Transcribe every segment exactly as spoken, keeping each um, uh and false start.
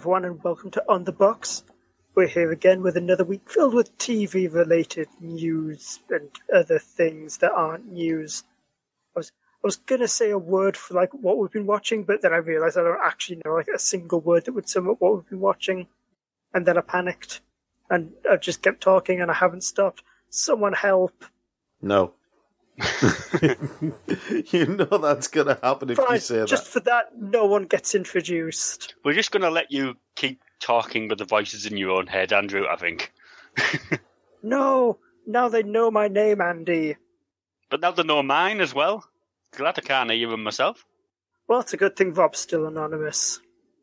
everyone, and welcome to On the Box. We're here again with another week filled with T V-related news and other things that aren't news. I was I was gonna say a word for like what we've been watching, but then I realised I don't actually know like a single word that would sum up what we've been watching, and then I panicked, and I just kept talking, and I haven't stopped. Someone help! No. You know that's going to happen if Fine, you say that. Just for that, no one gets introduced. We're just going to let you keep talking with the voices in your own head, Andrew, I think. No! Now they know my name, Andy. But now they know mine as well. Glad I can't hear them myself. Well, it's a good thing Rob's still anonymous.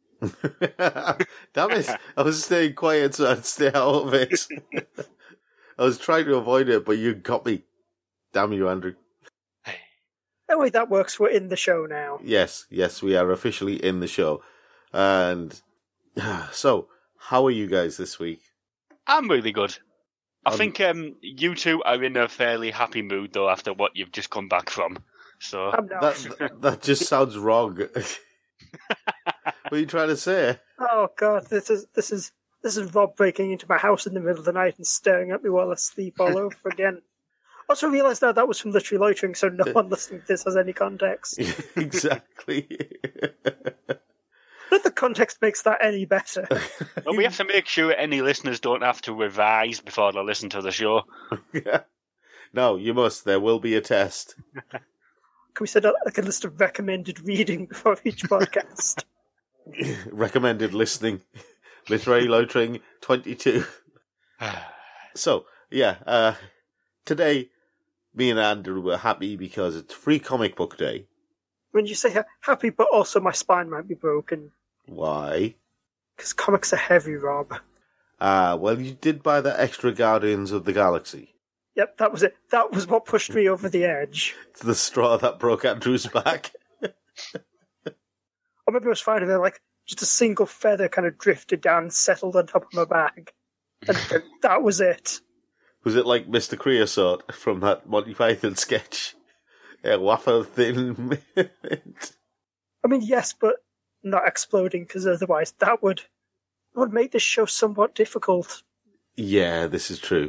Damn it. I was staying quiet so I'd stay out of it. I was trying to avoid it, but you got me. Damn you, Andrew. Anyway, that works. We're in the show now. Yes, yes, we are officially in the show. And so, how are you guys this week? I'm really good. I Um, think um, you two are in a fairly happy mood, though, after what you've just come back from. So I'm not. That, that just sounds wrong. What are you trying to say? Oh god, this is this is this is Rob breaking into my house in the middle of the night and staring at me while I sleep all over again. Also realised that that was from Literally Loitering, so no one listening to this has any context. Exactly. But the context makes that any better. well, we have to make sure any listeners don't have to revise before they listen to the show. No, you must. There will be a test. Can we set up like a list of recommended reading before each podcast? Recommended listening. Literary Loitering twenty-two. So, yeah, uh, today, me and Andrew were happy because it's Free Comic Book Day. When you say ha- happy, but also my spine might be broken. Why? Because comics are heavy, Rob. Ah, uh, well, you did buy the extra Guardians of the Galaxy. Yep, that was it. That was what pushed me over the edge. It's the straw that broke Andrew's back. Or maybe it was fine, and then like just a single feather kind of drifted down and settled on top of my bag. And then that was it. Was it like Mister Creosote from that Monty Python sketch? A wafer thin mint. I mean, yes, but not exploding, because otherwise that would would make this show somewhat difficult. Yeah, this is true.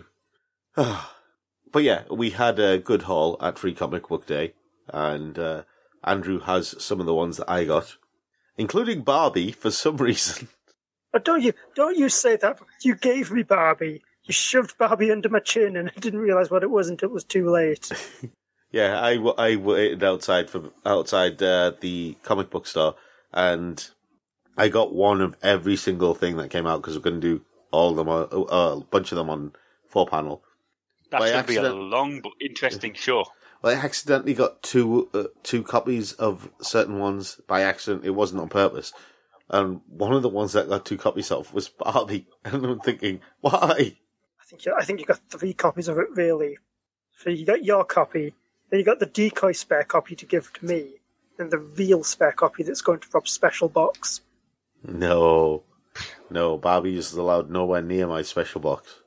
But yeah, we had a good haul at Free Comic Book Day, and uh, Andrew has some of the ones that I got, including Barbie for some reason. Oh, don't you don't you say that? You gave me Barbie. You shoved Barbie under my chin, and I didn't realise what it was until it was too late. Yeah, I, w- I waited outside for outside uh, the comic book store, and I got one of every single thing that came out because we're going to do all of them, on, uh, a bunch of them on four panel. That's By going to be a accident- long but interesting show. Well, I accidentally got two uh, two copies of certain ones by accident. It wasn't on purpose. And one of the ones that I got two copies of was Barbie. And I'm thinking, why? I think you, I think you got three copies of it, really. So you got your copy, then you got the decoy spare copy to give to me, and the real spare copy that's going to Rob's special box. No. No, Barbie is allowed nowhere near my special box.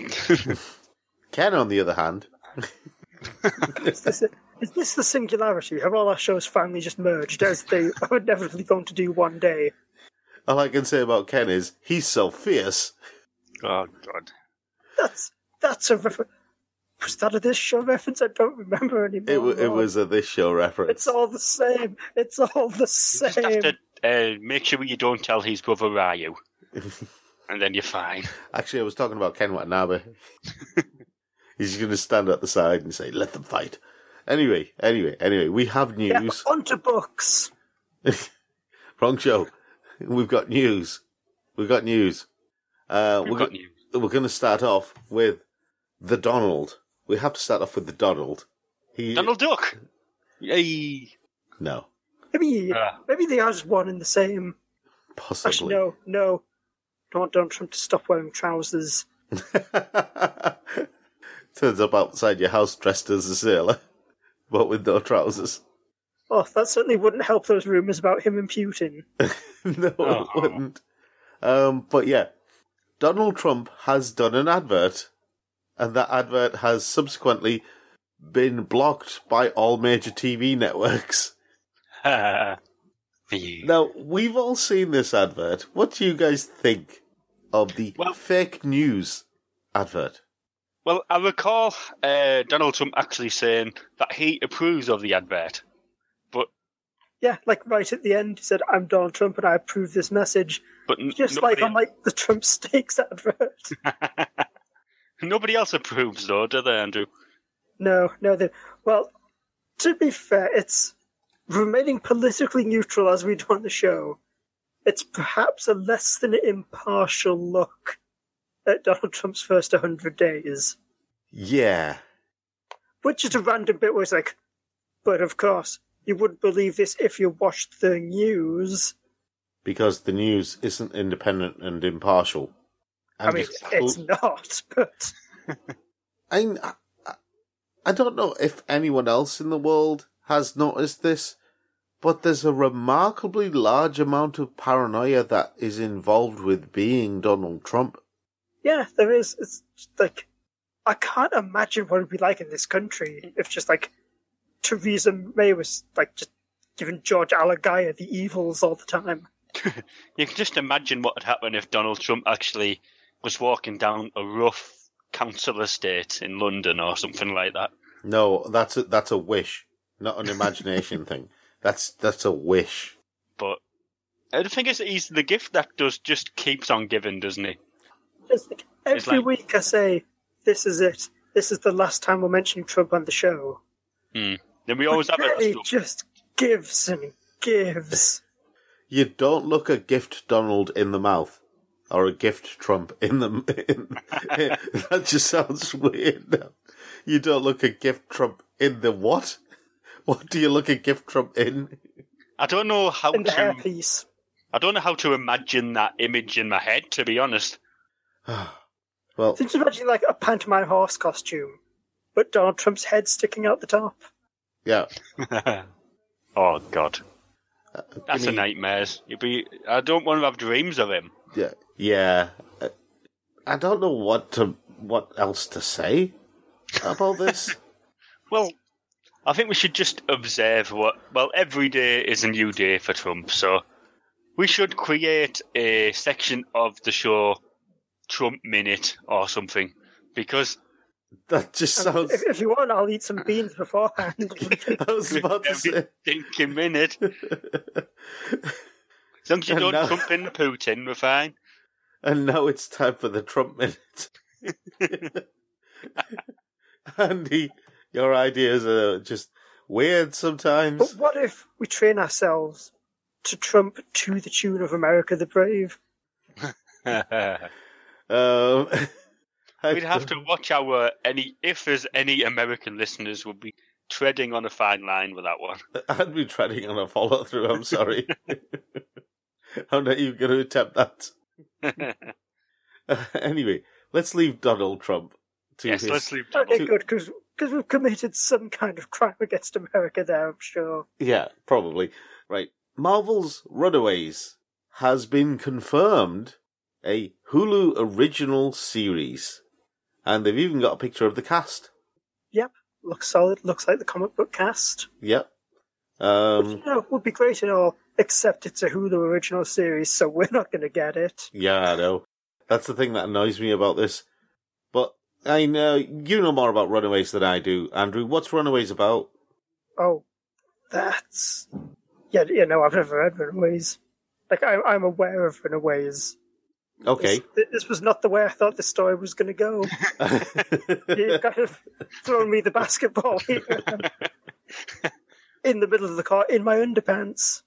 Ken, on the other hand. Is this, is this the singularity? Have all our shows finally just merged, as they are inevitably going to do one day? All I can say about Ken is, he's so fierce. Oh, God. That's that's a reference. Was that a This Show reference? I don't remember anymore. It, w- it was a This Show reference. It's all the same. It's all the You just have same. to uh, make sure you don't tell his brother Ryu. And then you're fine. Actually, I was talking about Ken Watanabe. He's going to stand at the side and say, let them fight. Anyway, anyway, anyway, we have Yeah, news. on to books. Wrong show. We've got news. We've got news. Uh, We've we're got go- news. We're going to start off with the Donald. We have to start off with the Donald. He Donald Duck! Yay! No, Maybe Ah. maybe they are just one and the same. possibly. Actually, no, no. Don't want Donald Trump to stop wearing trousers. Turns up outside your house dressed as a sailor, but with no trousers. Oh, that certainly wouldn't help those rumours about him and Putin. No, Oh. it wouldn't. Um, but yeah, Donald Trump has done an advert, and that advert has subsequently been blocked by all major T V networks. for you. Now, we've all seen this advert. What do you guys think of the Well- fake news advert? Well, I recall uh, Donald Trump actually saying that he approves of the advert. But Yeah, like right at the end, he said, "I'm Donald Trump and I approve this message." but n- Just nobody, like on like the Trump Steaks advert. nobody else approves, though, do they, Andrew? No, no, they, well, to be fair, it's remaining politically neutral as we do on the show. It's perhaps a less than impartial look at Donald Trump's first one hundred days. Yeah. Which is a random bit where it's like, but of course, you wouldn't believe this if you watched the news. Because the news isn't independent and impartial. And I mean, it's not, but... I, I, I don't know if anyone else in the world has noticed this, but there's a remarkably large amount of paranoia that is involved with being Donald Trump. Yeah, there is. It's just like, I can't imagine what it would be like in this country if just like Theresa May was like just giving George Alagaya the evils all the time. You can just imagine what would happen if Donald Trump actually was walking down a rough council estate in London or something like that. No, that's a, that's a wish, not an imagination thing. That's that's a wish. But uh, the thing is, he's the gift that does just keeps on giving, doesn't he? Just like, every It's like- week I say, this is it. This is the last time we're mentioning Trump on the show. Hmm. Then we always have But it. he just gives and gives. You don't look a gift Donald in the mouth, or a gift Trump in the. In, that just sounds weird. Now. You don't look a gift Trump in the what? What do you look a gift Trump in? I don't know how In the to. hairpiece. I don't know how to imagine that image in my head, to be honest. Well, Just imagine like a pantomime horse costume, but Donald Trump's head sticking out the top. yeah. Oh God, Uh, that's give a me- nightmare. You'd be. I don't want to have dreams of him. Yeah, yeah. Uh, I don't know what to what else to say about this. Well, I think we should just observe what. Well, every day is a new day for Trump, so we should create a section of the show, Trump Minute or something, because That just sounds. If, if you want, I'll eat some beans beforehand. I was about to every say. stinking minute. As long as you And don't now- Trump in Putin, we're fine. And now it's time for the Trump minute. Andy, your ideas are just weird But sometimes. what if we train ourselves to Trump to the tune of America the Brave? Um, I We'd have to watch our any if there's any American listeners would be treading on a fine line with that one. I'd be treading on a follow through. I'm sorry. I'm not even going to attempt that. Uh, anyway, let's leave Donald Trump to yes, his. let's leave Okay, Donald. good, because we've committed some kind of crime against America there, I'm sure. Yeah, probably. Right. Marvel's Runaways has been confirmed a Hulu original series. And they've even got a picture of the cast. Yep, looks solid, looks like the comic book cast. Yep. Which, Um, you know, would be great and all, except it's a Hulu original series, so we're not going to get it. yeah, I know. That's the thing that annoys me about this. But I know you know more about Runaways than I do, Andrew. What's Runaways about? Oh, that's... Yeah, you know, I've never read Runaways. Like, I, I'm aware of Runaways. Okay. This, this was not the way I thought the story was going to go. You've kind of thrown me the basketball here. In the middle of the court, in my underpants.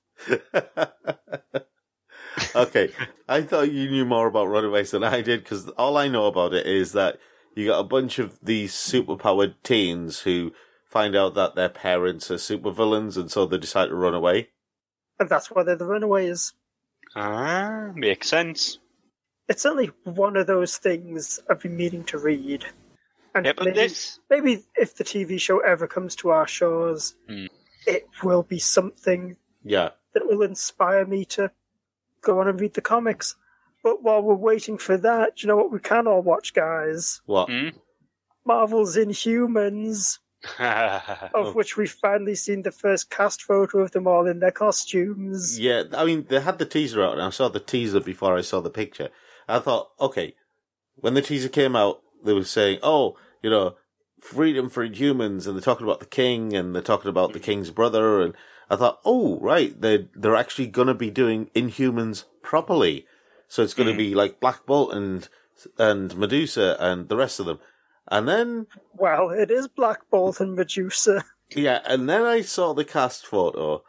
Okay, I thought you knew more about Runaways than I did, because all I know about it is that you got a bunch of these superpowered teens who find out that their parents are supervillains, and so they decide to run away. And that's why they're the Runaways. Ah, makes sense. It's only one of those things I've been meaning to read. And Yeah, but maybe, this- maybe if the T V show ever comes to our shores, Hmm. it will be something Yeah. that will inspire me to go on and read the comics. But while we're waiting for that, do you know what we can all watch, guys? What? Hmm? Marvel's Inhumans. of Oh. which we've finally seen the first cast photo of them all in their costumes. Yeah, I mean, they had the teaser out, and I saw the teaser before I saw the picture. I thought, okay, when the teaser came out, they were saying, oh, you know, freedom for humans, and they're talking about the king, and they're talking about the king's brother, and I thought, oh, right, they're, they're actually going to be doing Inhumans properly. So it's going to Mm. be like Black Bolt and, and Medusa and the rest of them. And then, Well, it is Black Bolt and Medusa. yeah, and then I saw the cast photo,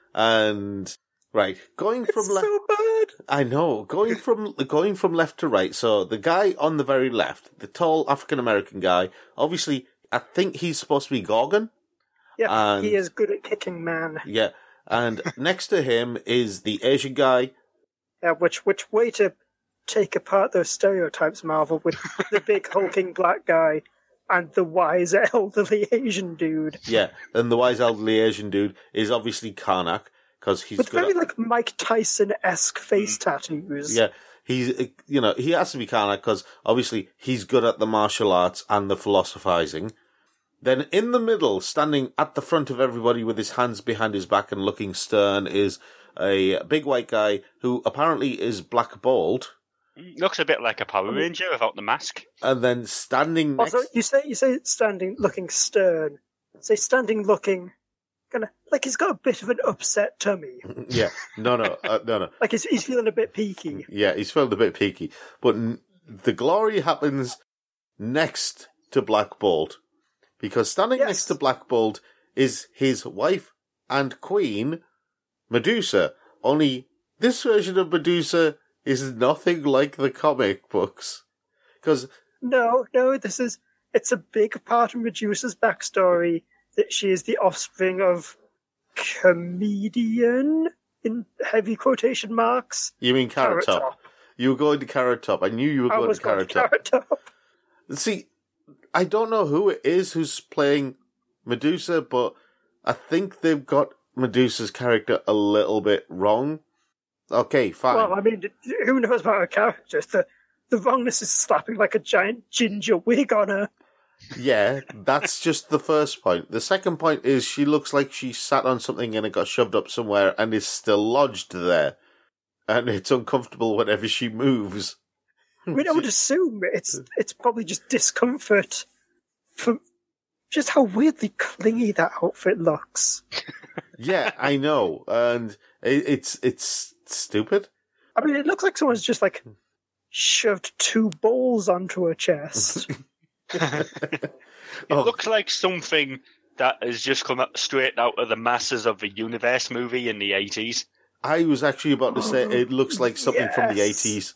and, right, going from It's left... so bad. I know, going from going from left to right. So the guy on the very left, the tall African American guy, obviously, I think he's supposed to be Gorgon. Yeah, And- he is good at kicking man. Yeah, and next to him is the Asian guy. Yeah, which which way to take apart those stereotypes, Marvel, with the big hulking black guy and the wise elderly Asian dude. Yeah, and the wise elderly Asian dude is obviously Karnak because he's With good. very At, like Mike Tyson-esque face tattoos. yeah, he's you know he has to be Karnak because obviously he's good at the martial arts and the philosophizing. Then in the middle, standing at the front of everybody with his hands behind his back and looking stern, is a big white guy who apparently is Black Bolt. Looks a bit like a Power Ranger without the mask. And then standing next... Also, you say you say standing looking stern. Say standing looking kinda like he's got a bit of an upset tummy. Yeah, no, no, uh, no, no. Like he's he's feeling a bit peaky. Yeah, he's felt a bit peaky. But n- the glory happens next to Black Bolt. Because standing Yes. next to Black Bolt is his wife and queen, Medusa. Only this version of Medusa is nothing like the comic books. Because, No, no, this is it's a big part of Medusa's backstory that she is the offspring of comedian in heavy quotation marks. you mean Carrot, Carrot Top. Top. You were going to Carrot Top. I knew you were I going was to going Carrot to Top. Carrot Top. See, I don't know who it is who's playing Medusa, but I think they've got Medusa's character a little bit wrong. Okay, fine. Well, I mean, who knows about her character? The the wrongness is slapping like a giant ginger wig on her. Yeah, that's just the first point. The second point is she looks like she sat on something and it got shoved up somewhere and is still lodged there. And it's uncomfortable whenever she moves. I mean, I would assume it's it's probably just discomfort from just how weirdly clingy that outfit looks. Yeah, I know. And it, it's it's stupid. I mean, it looks like someone's just like shoved two balls onto her chest. It Oh. looks like something that has just come up straight out of the Masters of the Universe movie in the eighties. I was actually about to say it looks like something from the Yes. eighties.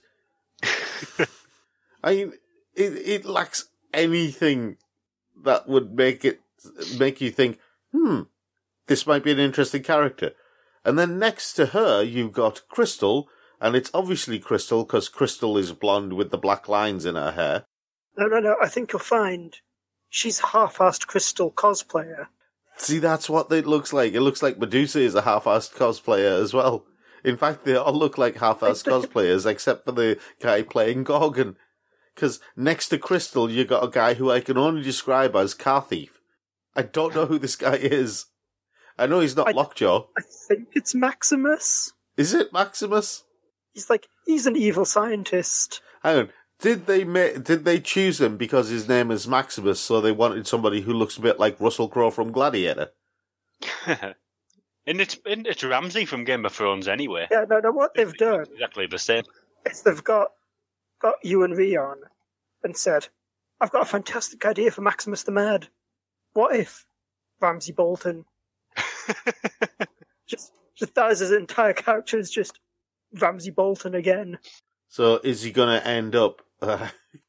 I mean, it it lacks anything that would make it make you think, hmm, this might be an interesting character. And then next to her, you've got Crystal, and it's obviously Crystal because Crystal is blonde with the black lines in her hair. No, no, no. I think you'll find she's half-assed Crystal cosplayer. See, that's what it looks like. It looks like Medusa is a half-assed cosplayer as well. In fact, they all look like half-assed cosplayers, except for the guy playing Gorgon. Because next to Crystal, you got a guy who I can only describe as Car Thief. I don't know who this guy is. I know he's not I- Lockjaw. I think it's Maximus. Is it Maximus? He's like he's an evil scientist. Hang on. Did they ma- did they choose him because his name is Maximus, so they wanted somebody who looks a bit like Russell Crowe from Gladiator? and it's and it's Ramsay from Game of Thrones anyway. Yeah, no, no. What they've done Exactly the same. is they've got got you and Rhea on and said, "I've got a fantastic idea for Maximus the Mad. What if Ramsay Bolton just just that is his entire character is just Ramsay Bolton again." So is he going to end up... Uh,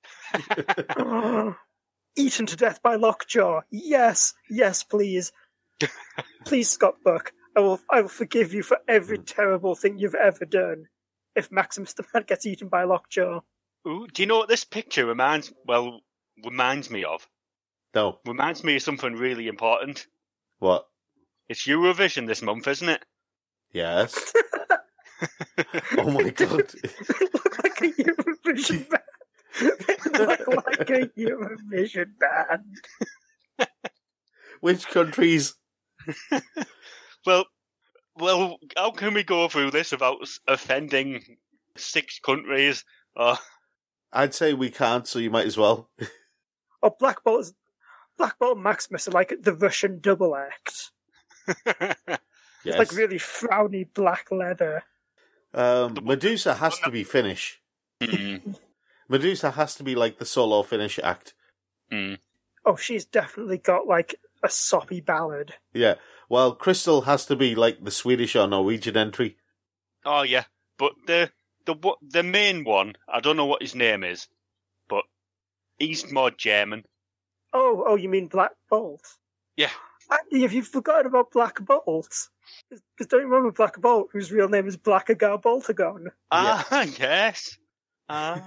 Eaten to death by Lockjaw. Yes, yes, please. Please, Scott Buck. I will I will forgive you for every terrible thing you've ever done if Maximus the Man gets eaten by Lockjaw. Ooh, do you know what this picture reminds well reminds me of? no. Reminds me of something really important. What? It's Eurovision this month, isn't it? Yes. Oh my god. It looked like a Eurovision band. It looked like a Eurovision band. Which countries? well, well, how can we go through this without offending six countries? Or... I'd say we can't, so you might as well. Oh, Black Bolt is, Black Bolt and Maximus are like the Russian double act. Yes. It's like really frowny black leather. Um, Medusa has to be Finnish. Mm. Medusa has to be like the solo Finnish act. Mm. Oh, she's definitely got like a soppy ballad. Yeah. Well, Crystal has to be like the Swedish or Norwegian entry. Oh yeah, but the the the main one, I don't know what his name is, but he's more German. Oh, oh, you mean Black Bolt? Yeah. Actually, have you forgotten about Black Bolt? Because don't you remember Black Bolt, whose real name is Blackagar Boltagon? Ah, yes. Ah.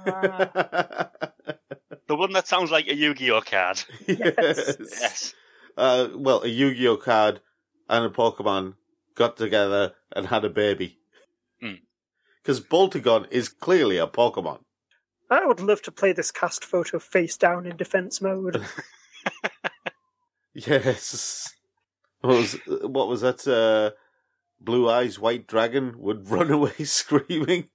The one that sounds like a Yu-Gi-Oh card. Yes. Yes. Uh, well, a Yu-Gi-Oh card and a Pokemon got together and had a baby. Because mm. Boltagon is clearly a Pokemon. I would love to play this cast photo face down in defense mode. Yes. What was, what was that? Uh, Blue Eyes White Dragon would run away screaming.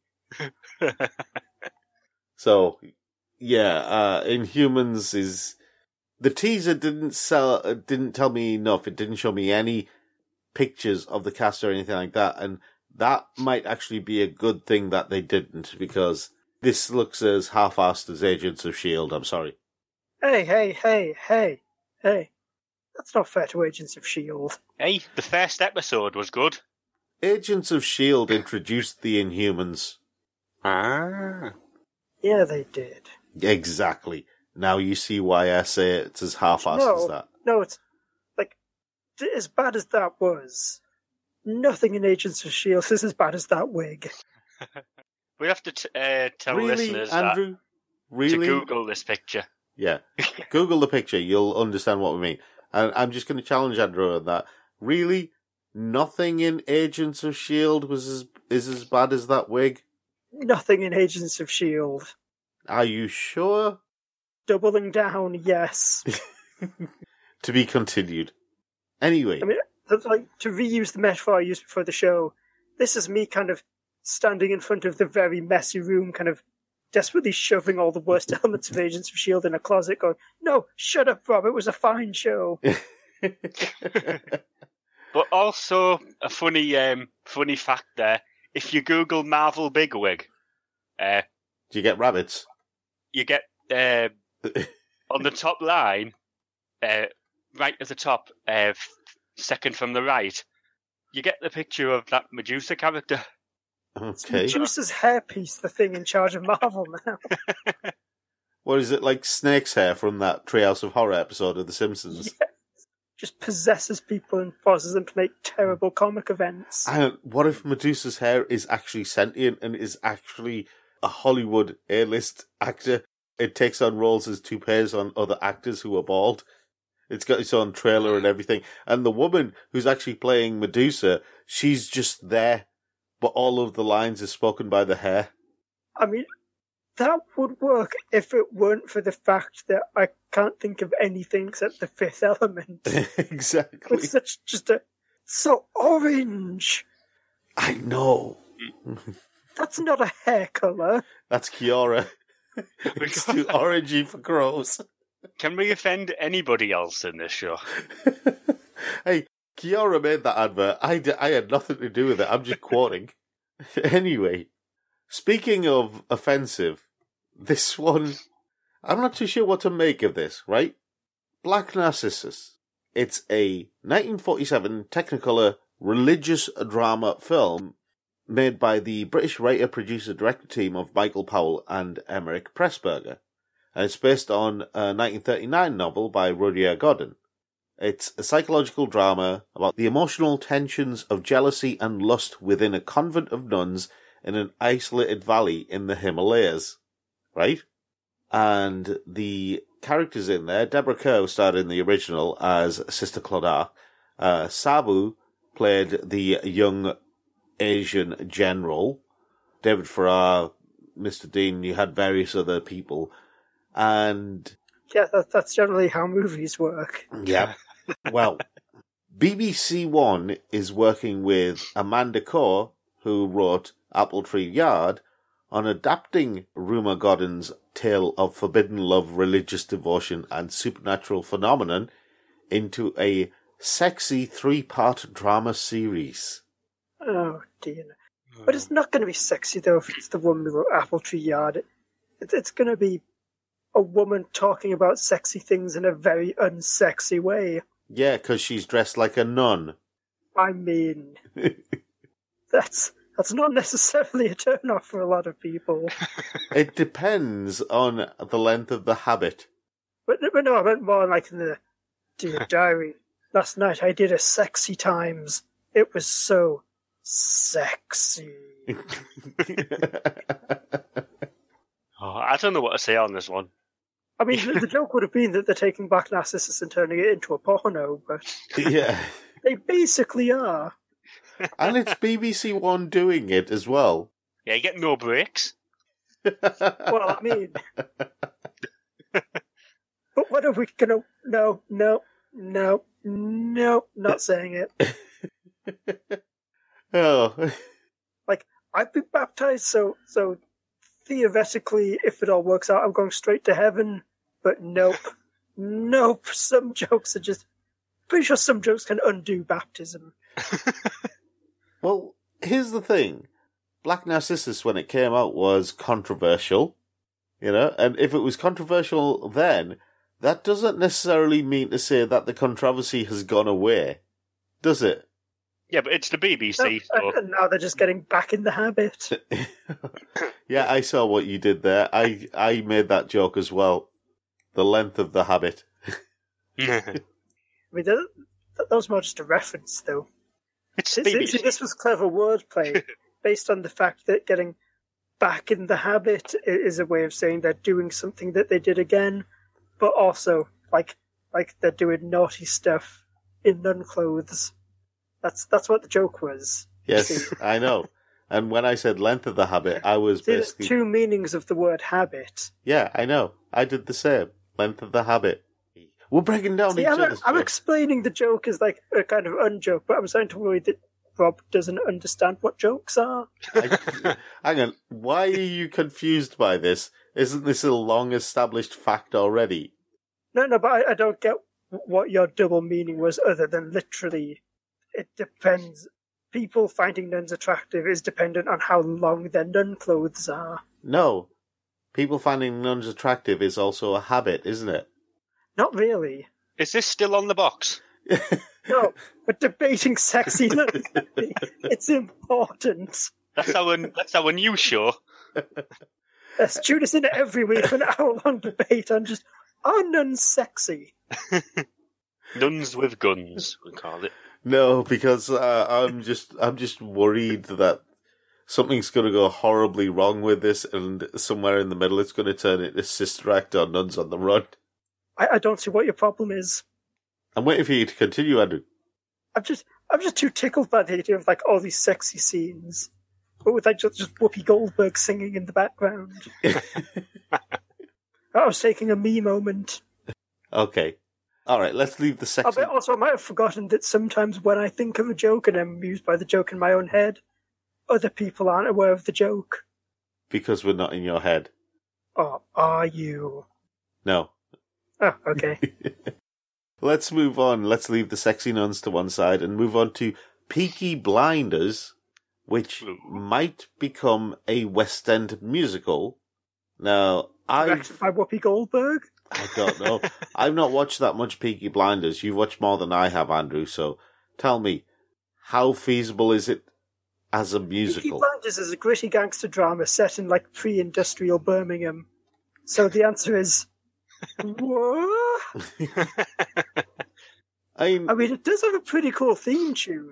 So, yeah, uh, Inhumans is... The teaser didn't sell, uh, didn't tell me enough. It didn't show me any pictures of the cast or anything like that. And that might actually be a good thing that they didn't, because this looks as half-assed as Agents of S H I E L D. I'm sorry. Hey, hey, hey, hey, hey. That's not fair to Agents of S H I E L D. Hey, the first episode was good. Agents of S H I E L D introduced the Inhumans. Ah. Yeah, they did. Exactly. Now you see why I say it's as half-assed no, as that. No, it's like, as bad as that was, nothing in Agents of S H I E L D is as bad as that wig. We have to t- uh, tell really, listeners Andrew? that Really? to Google this picture. Yeah. Google the picture, you'll understand what we mean. And I'm just going to challenge Andrew on that. Really? Nothing in Agents of S H I E L D was as, is as bad as that wig? Nothing in Agents of S H I E L D. Are you sure? Doubling down, yes. To be continued. Anyway. I mean, like, to reuse the metaphor I used before the show, this is me kind of standing in front of the very messy room, kind of desperately shoving all the worst elements of Agents of S H I E L D in a closet, going, no, shut up, Rob, it was a fine show. But also, a funny um, funny fact there, if you Google Marvel Bigwig, uh, do you get rabbits? You get, uh, on the top line, uh, right at the top, uh, second from the right, you get the picture of that Medusa character. Okay. It's Medusa's hairpiece, the thing in charge of Marvel now. What is it, like Snake's hair from that Treehouse of Horror episode of The Simpsons? Yes. Just possesses people and forces them to make terrible comic events. And what if Medusa's hair is actually sentient and is actually a Hollywood A-list actor? It takes on roles as toupees on other actors who are bald. It's got its own trailer and everything. And the woman who's actually playing Medusa, she's just there, but all of the lines are spoken by the hair. I mean, that would work if it weren't for the fact that I can't think of anything except The Fifth Element. Exactly. It's such just a... so orange! I know. That's not a hair colour. That's Kiora. It's too orangey for crows. Can we offend anybody else in this show? Hey, Kiora made that advert. I, d- I had nothing to do with it. I'm just quoting. Anyway, speaking of offensive, this one, I'm not too sure what to make of this, right? Black Narcissus. It's a nineteen forty-seven Technicolor religious drama film made by the British writer, producer, director team of Michael Powell and Emmerich Pressburger. And it's based on a nineteen thirty-nine novel by Rudyard Godin. It's a psychological drama about the emotional tensions of jealousy and lust within a convent of nuns in an isolated valley in the Himalayas. Right? And the characters in there, Deborah Kerr starred in the original as Sister Clodagh. Uh, Sabu played the young Asian general. David Farrar, Mister Dean, you had various other people. And yeah, that, that's generally how movies work. Yeah. Well, B B C One is working with Amanda Core, who wrote Apple Tree Yard, on adapting Rumer Godden's tale of forbidden love, religious devotion, and supernatural phenomenon into a sexy three-part drama series. Oh, dear. But it's not going to be sexy, though, if it's the woman who wrote Apple Tree Yard. It, it's going to be a woman talking about sexy things in a very unsexy way. Yeah, because she's dressed like a nun. I mean, that's that's not necessarily a turn-off for a lot of people. It depends on the length of the habit. But, but no, I meant more like in the Dear Diary. Last night I did a sexy times. It was so sexy. Oh, I don't know what to say on this one. I mean, the, the joke would have been that they're taking back Narcissus and turning it into a porno, but Yeah. they basically are. And it's B B C One doing it as well. Yeah, you get no breaks. Well, I mean... But what are we gonna... No, no, no, no, not saying it. Oh. Like, I've been baptized, so so theoretically, if it all works out, I'm going straight to heaven. But nope. Nope. Some jokes are just... Pretty sure some jokes can undo baptism. Well, here's the thing. Black Narcissus, when it came out, was controversial. You know, and if it was controversial then, that doesn't necessarily mean to say that the controversy has gone away, does it? Yeah, but it's the B B C. No, So. and now they're just getting back in the habit. Yeah, I saw what you did there. I, I made that joke as well. The length of the habit. I mean, that, that was more just a reference, though. It's See, B B see, C. this was clever wordplay, based on the fact that getting back in the habit i- is a way of saying they're doing something that they did again, but also, like, like they're doing naughty stuff in nun clothes. That's that's what the joke was. Yes, See, I know. And when I said length of the habit, I was see, there's basically... two meanings of the word habit. Yeah, I know. I did the same. Length of the habit. We're breaking down See, each I'm, other's I'm jokes. explaining the joke as like a kind of unjoke, but I'm starting to worry that Rob doesn't understand what jokes are. I, hang on. Why are you confused by this? Isn't this a long-established fact already? No, no, but I, I don't get what your double meaning was other than literally, it depends. People finding nuns attractive is dependent on how long their nun clothes are. No. People finding nuns attractive is also a habit, isn't it? Not really. Is this still on the box? No, but debating sexy nuns, it's important. That's our that's our new show. Let's tune us in every week for an hour-long debate on just, are nuns sexy? Nuns with guns, we call it. No, because uh, I'm just I'm just worried that something's going to go horribly wrong with this, and somewhere in the middle it's going to turn into Sister Act or Nuns on the Run. I, I don't see what your problem is. I'm waiting for you to continue, Andrew. I'm just, I'm just too tickled by the idea of like all these sexy scenes, but with like just, just Whoopi Goldberg singing in the background. I was taking a me moment. Okay. All right, let's leave the Oh, sexy... but also, I might have forgotten that sometimes when I think of a joke and I'm amused by the joke in my own head, other people aren't aware of the joke. Because we're not in your head. Or are you? No. Oh, okay. Let's move on. Let's leave the sexy nuns to one side and move on to Peaky Blinders, which might become a West End musical. Now, I Directed by Whoopi Goldberg? I don't know. I've not watched that much Peaky Blinders. You've watched more than I have, Andrew, so tell me, how feasible is it as a Peaky musical? Blinders is a gritty gangster drama set in like pre-industrial Birmingham. So the answer is, what? I mean, I mean, it does have a pretty cool theme tune.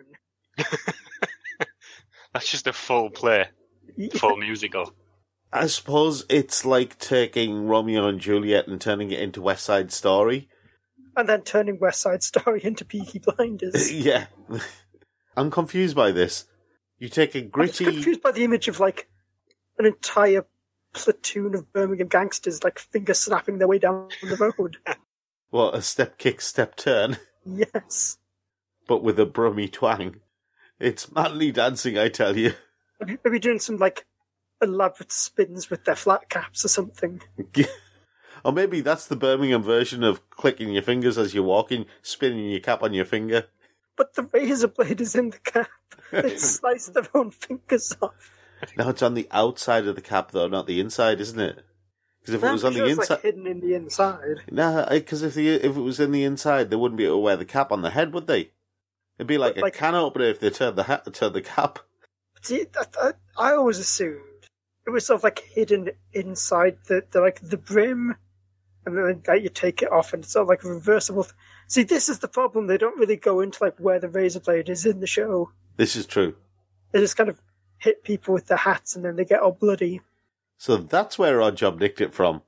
That's just a full play, full musical. I suppose it's like taking Romeo and Juliet and turning it into West Side Story. And then turning West Side Story into Peaky Blinders. Yeah. I'm confused by this. You take a I'm just gritty... confused by the image of like an entire platoon of Birmingham gangsters like finger snapping their way down the road. What, a step kick, step turn? Yes. but with a brummy twang. It's manly dancing, I tell you. Maybe doing some, like, elaborate spins with their flat caps or something. Or maybe that's the Birmingham version of clicking your fingers as you're walking, spinning your cap on your finger. But the razor blade is in the cap. They slice their own fingers off. No, it's on the outside of the cap, though, not the inside, isn't it? Because if No, it was on sure the it's, inside... like, hidden in the inside. No, because if, the, if it was in the inside, they wouldn't be able to wear the cap on the head, would they? It'd be like But, a like- can opener if they turned the, hat, turned the cap. See, that, that, I always assumed it was sort of like hidden inside the, the like the brim, and then like, you take it off, and it's sort of like reversible. See, this is the problem. They don't really go into like where the razor blade is in the show. This is true. They just kind of hit people with their hats, and then they get all bloody. So that's where Oddjob nicked it from.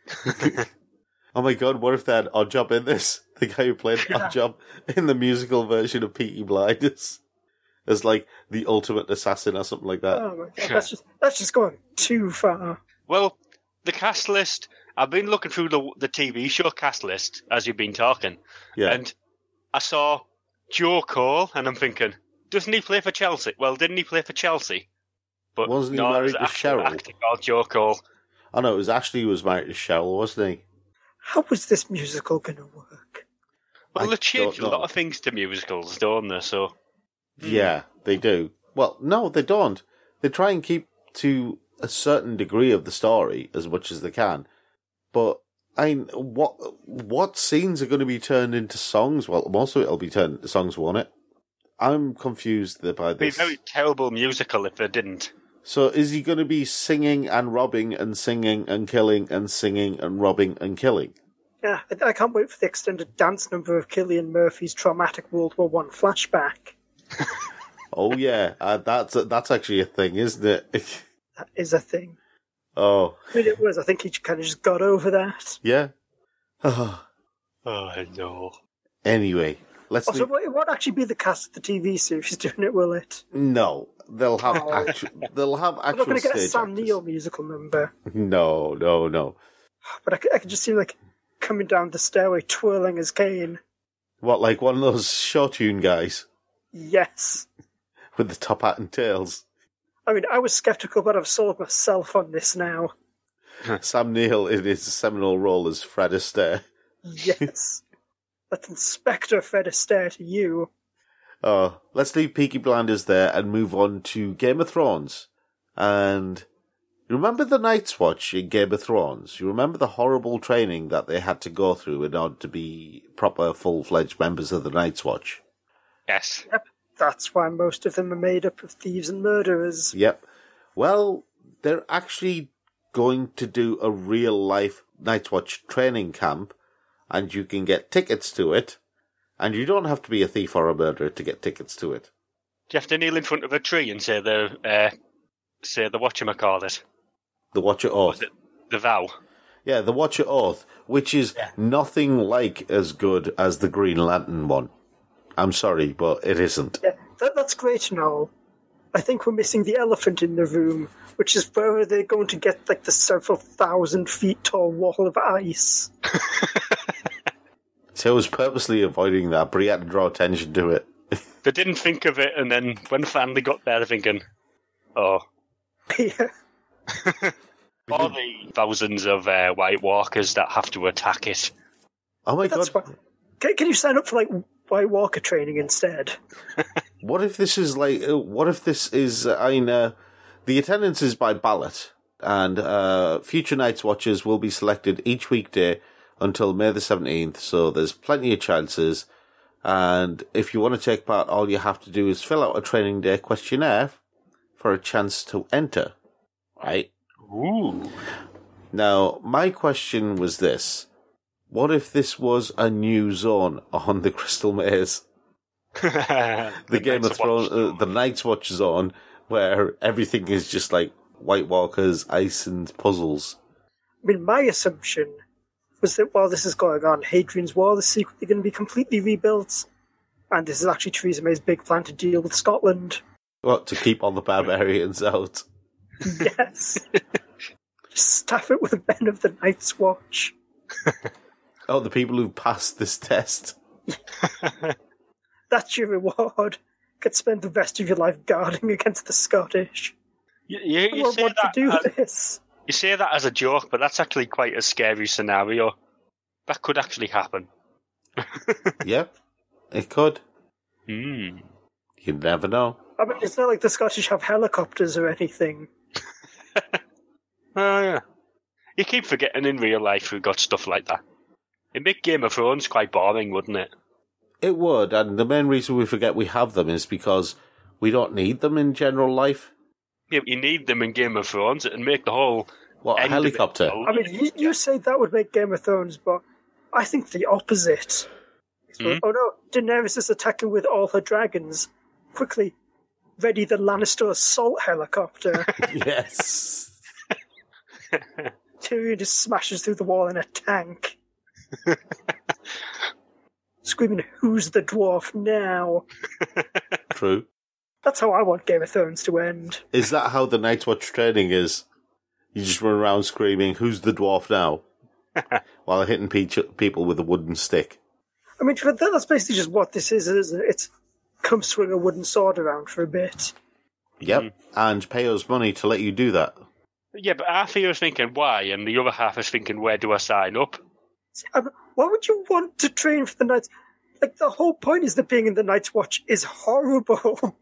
Oh my god, what if they had Oddjob in this? The guy who played Oddjob in the musical version of Peaky Blinders. As like the ultimate assassin or something like that. Oh my god, that's just that's just going too far. Well, the cast list, I've been looking through the the T V show cast list as you've been talking, Yeah. and I saw Joe Cole, and I'm thinking, doesn't he play for Chelsea? Well, didn't he play for Chelsea? But Wasn't he no, married it was to actually an Cheryl? actor called Joe Cole. Oh no, it was Ashley who was married to Cheryl, wasn't he? How was this musical going to work? Well, I they changed a don't lot know. of things to musicals, don't they? So Yeah, they do. Well, no, they don't. They try and keep to a certain degree of the story as much as they can. But I mean, what what scenes are going to be turned into songs? Well, most of it will be turned into songs, won't it? I'm confused by it'd be a this. very terrible musical if they didn't. So is he going to be singing and robbing and singing and killing and singing and robbing and killing? Yeah, I, I can't wait for the extended dance number of Cillian Murphy's traumatic World War One flashback. Oh yeah, uh, that's that's actually a thing, isn't it? That is a thing. Oh I mean, it was. I think he kind of just got over that. yeah. Oh no! Anyway, let's. Also, leave- it won't actually be the cast of the T V series doing it, will it? No, they'll have Oh. actual. They'll have I'm actual not going to get a stage Sam actors. Neill musical number, No, no, no. but I, c- I can just see him like coming down the stairway, twirling his cane. What, like one of those show tune guys Yes. with the top hat and tails? I mean, I was skeptical, but I've sold myself on this now. Sam Neill in his seminal role as Fred Astaire. Yes. That's Inspector Fred Astaire to you. Oh, let's leave Peaky Blinders there and move on to Game of Thrones. And you remember the Night's Watch in Game of Thrones? You remember the horrible training that they had to go through in order to be proper full-fledged members of the Night's Watch? Yes. Yep. That's why most of them are made up of thieves and murderers. Yep. Well, they're actually going to do a real-life Night's Watch training camp, and you can get tickets to it, and you don't have to be a thief or a murderer to get tickets to it. Do you have to kneel in front of a tree and say the uh, say the whatchamacallit? The Watcher Oath. The, the vow. Yeah, the Watcher Oath, which is Yeah. nothing like as good as the Green Lantern one. I'm sorry, but it isn't. Yeah, that, that's great and all. I think we're missing the elephant in the room, which is where they're going to get like the several thousand feet tall wall of ice. So I was purposely avoiding that, but he had to draw attention to it. They didn't think of it, and then when finally got there, they're thinking, oh. Yeah. All the thousands of uh, White Walkers that have to attack it. Oh my That's god. why. Can, can you sign up for like White Walker training instead? What if this is like, uh, what if this is, uh, I mean, uh, the attendance is by ballot, and uh, future Night's Watchers will be selected each weekday until May the seventeenth, so there's plenty of chances. And if you want to take part, all you have to do is fill out a training day questionnaire for a chance to enter. Right? Ooh. Now, my question was this. What if this was a new zone on the Crystal Maze? the, The Game of Thrones, uh, the Night's Watch zone, where everything is just like White Walkers, ice, and puzzles. I mean, my assumption was that while this is going on, Hadrian's Wall is secretly going to be completely rebuilt, and this is actually Theresa May's big plan to deal with Scotland. What, to keep all the barbarians out? Yes. Just staff it with men of the Night's Watch. Oh, the people who passed this test. That's your reward. Could spend the rest of your life guarding against the Scottish. You, you, you I say want that to do as, this. You say that as a joke, but that's actually quite a scary scenario. That could actually happen. Yep, it could. Hmm. You never know. I mean, it's not like the Scottish have helicopters or anything. Oh, yeah. You keep forgetting in real life we've got stuff like that. It'd make Game of Thrones quite boring, wouldn't it? It would, and the main reason we forget we have them is because we don't need them in general life. Yeah, but you need them in Game of Thrones and make the whole... What, a end of it helicopter? dull. I mean, you, you say that would make Game of Thrones, but I think the opposite. Hmm? Oh no, Daenerys is attacking with all her dragons. Quickly, ready the Lannister assault helicopter. Yes. Tyrion just smashes through the wall in a tank. Screaming, "Who's the dwarf now?" True. That's how I want Game of Thrones to end. Is that how the Night's Watch training is? You just run around screaming, "Who's the dwarf now?" while hitting pe- people with a wooden stick. I mean, but that's basically just what this is, isn't it? It's come swing a wooden sword around for a bit. Yep, Mm. and pay us money to let you do that. Yeah, but half of you is thinking why, and the other half is thinking where do I sign up? I mean, why would you want to train for the Knights? Like, the whole point is that being in the Night's Watch is horrible.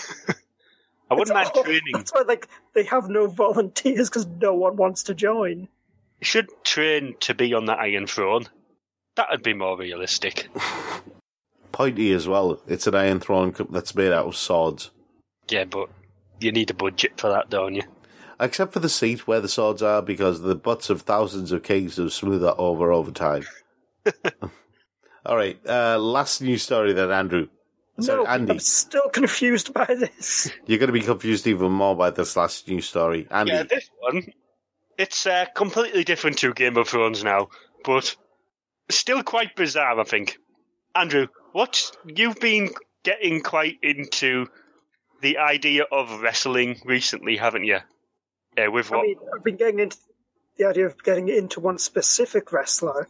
I wouldn't mind It's awful. training. That's why, like, they have no volunteers because no one wants to join. You should train to be on the Iron Throne. That would be more realistic. Pointy as well. It's an iron throne cup that's made out of swords. Yeah, but you need a budget for that, don't you? Except for the seat where the swords are, because the butts of thousands of kings have smoothed that over over time. All right, uh, last news story then, Andrew. Sorry, No, Andy. I'm still confused by this. You're going to be confused even more by this last news story. Andy. Yeah, this one, it's uh, completely different to Game of Thrones now, but still quite bizarre, I think. Andrew, what you've been getting quite into the idea of wrestling recently, haven't you? Uh, with I what? mean, I've been getting into the idea of getting into one specific wrestler.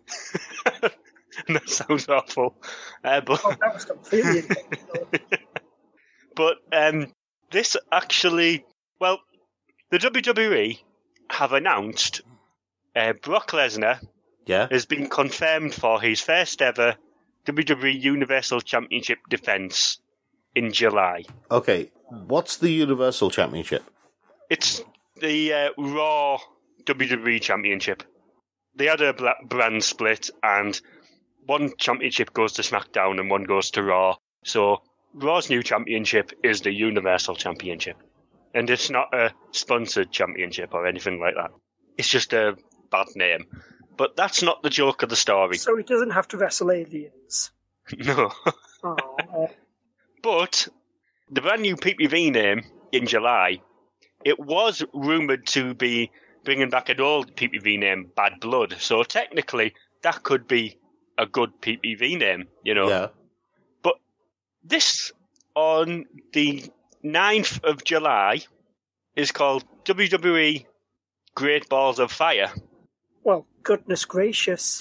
That sounds awful. Uh, but Oh, that was completely intentional. but um, this actually, well, the W W E have announced uh, Brock Lesnar Yeah? has been confirmed for his first ever W W E Universal Championship defense in July. Okay, what's the Universal Championship? It's the uh, Raw W W E Championship. They had a bla- brand split, and one championship goes to SmackDown and one goes to Raw. So Raw's new championship is the Universal Championship. And it's not a sponsored championship or anything like that. It's just a bad name. But that's not the joke of the story. So he doesn't have to wrestle aliens. No. Oh. But the brand new P P V name in July, it was rumoured to be bringing back an old P P V name, Bad Blood. So technically, that could be a good P P V name, you know. Yeah. But this, on the ninth of July, is called W W E Great Balls of Fire. Well, goodness gracious.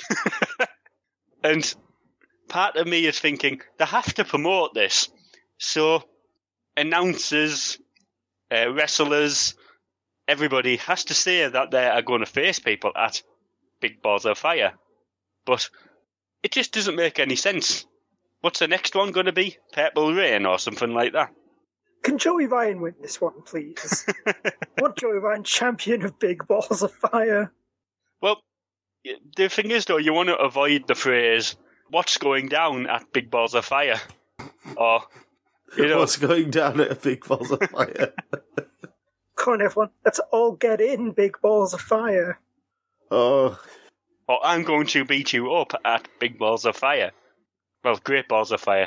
And part of me is thinking, they have to promote this. So announcers, uh, wrestlers, everybody has to say that they are going to face people at Big Balls of Fire. But it just doesn't make any sense. What's the next one going to be? Purple Rain or something like that? Can Joey Ryan win this one, please? I want Joey Ryan champion of Big Balls of Fire. Well, the thing is, though, you want to avoid the phrase, what's going down at Big Balls of Fire? Or, you know, What's going down at a Big Balls of Fire? Come on, everyone. Let's all get in Big Balls of Fire. Oh, or I'm going to beat you up at Big Balls of Fire. Well, Great Balls of Fire.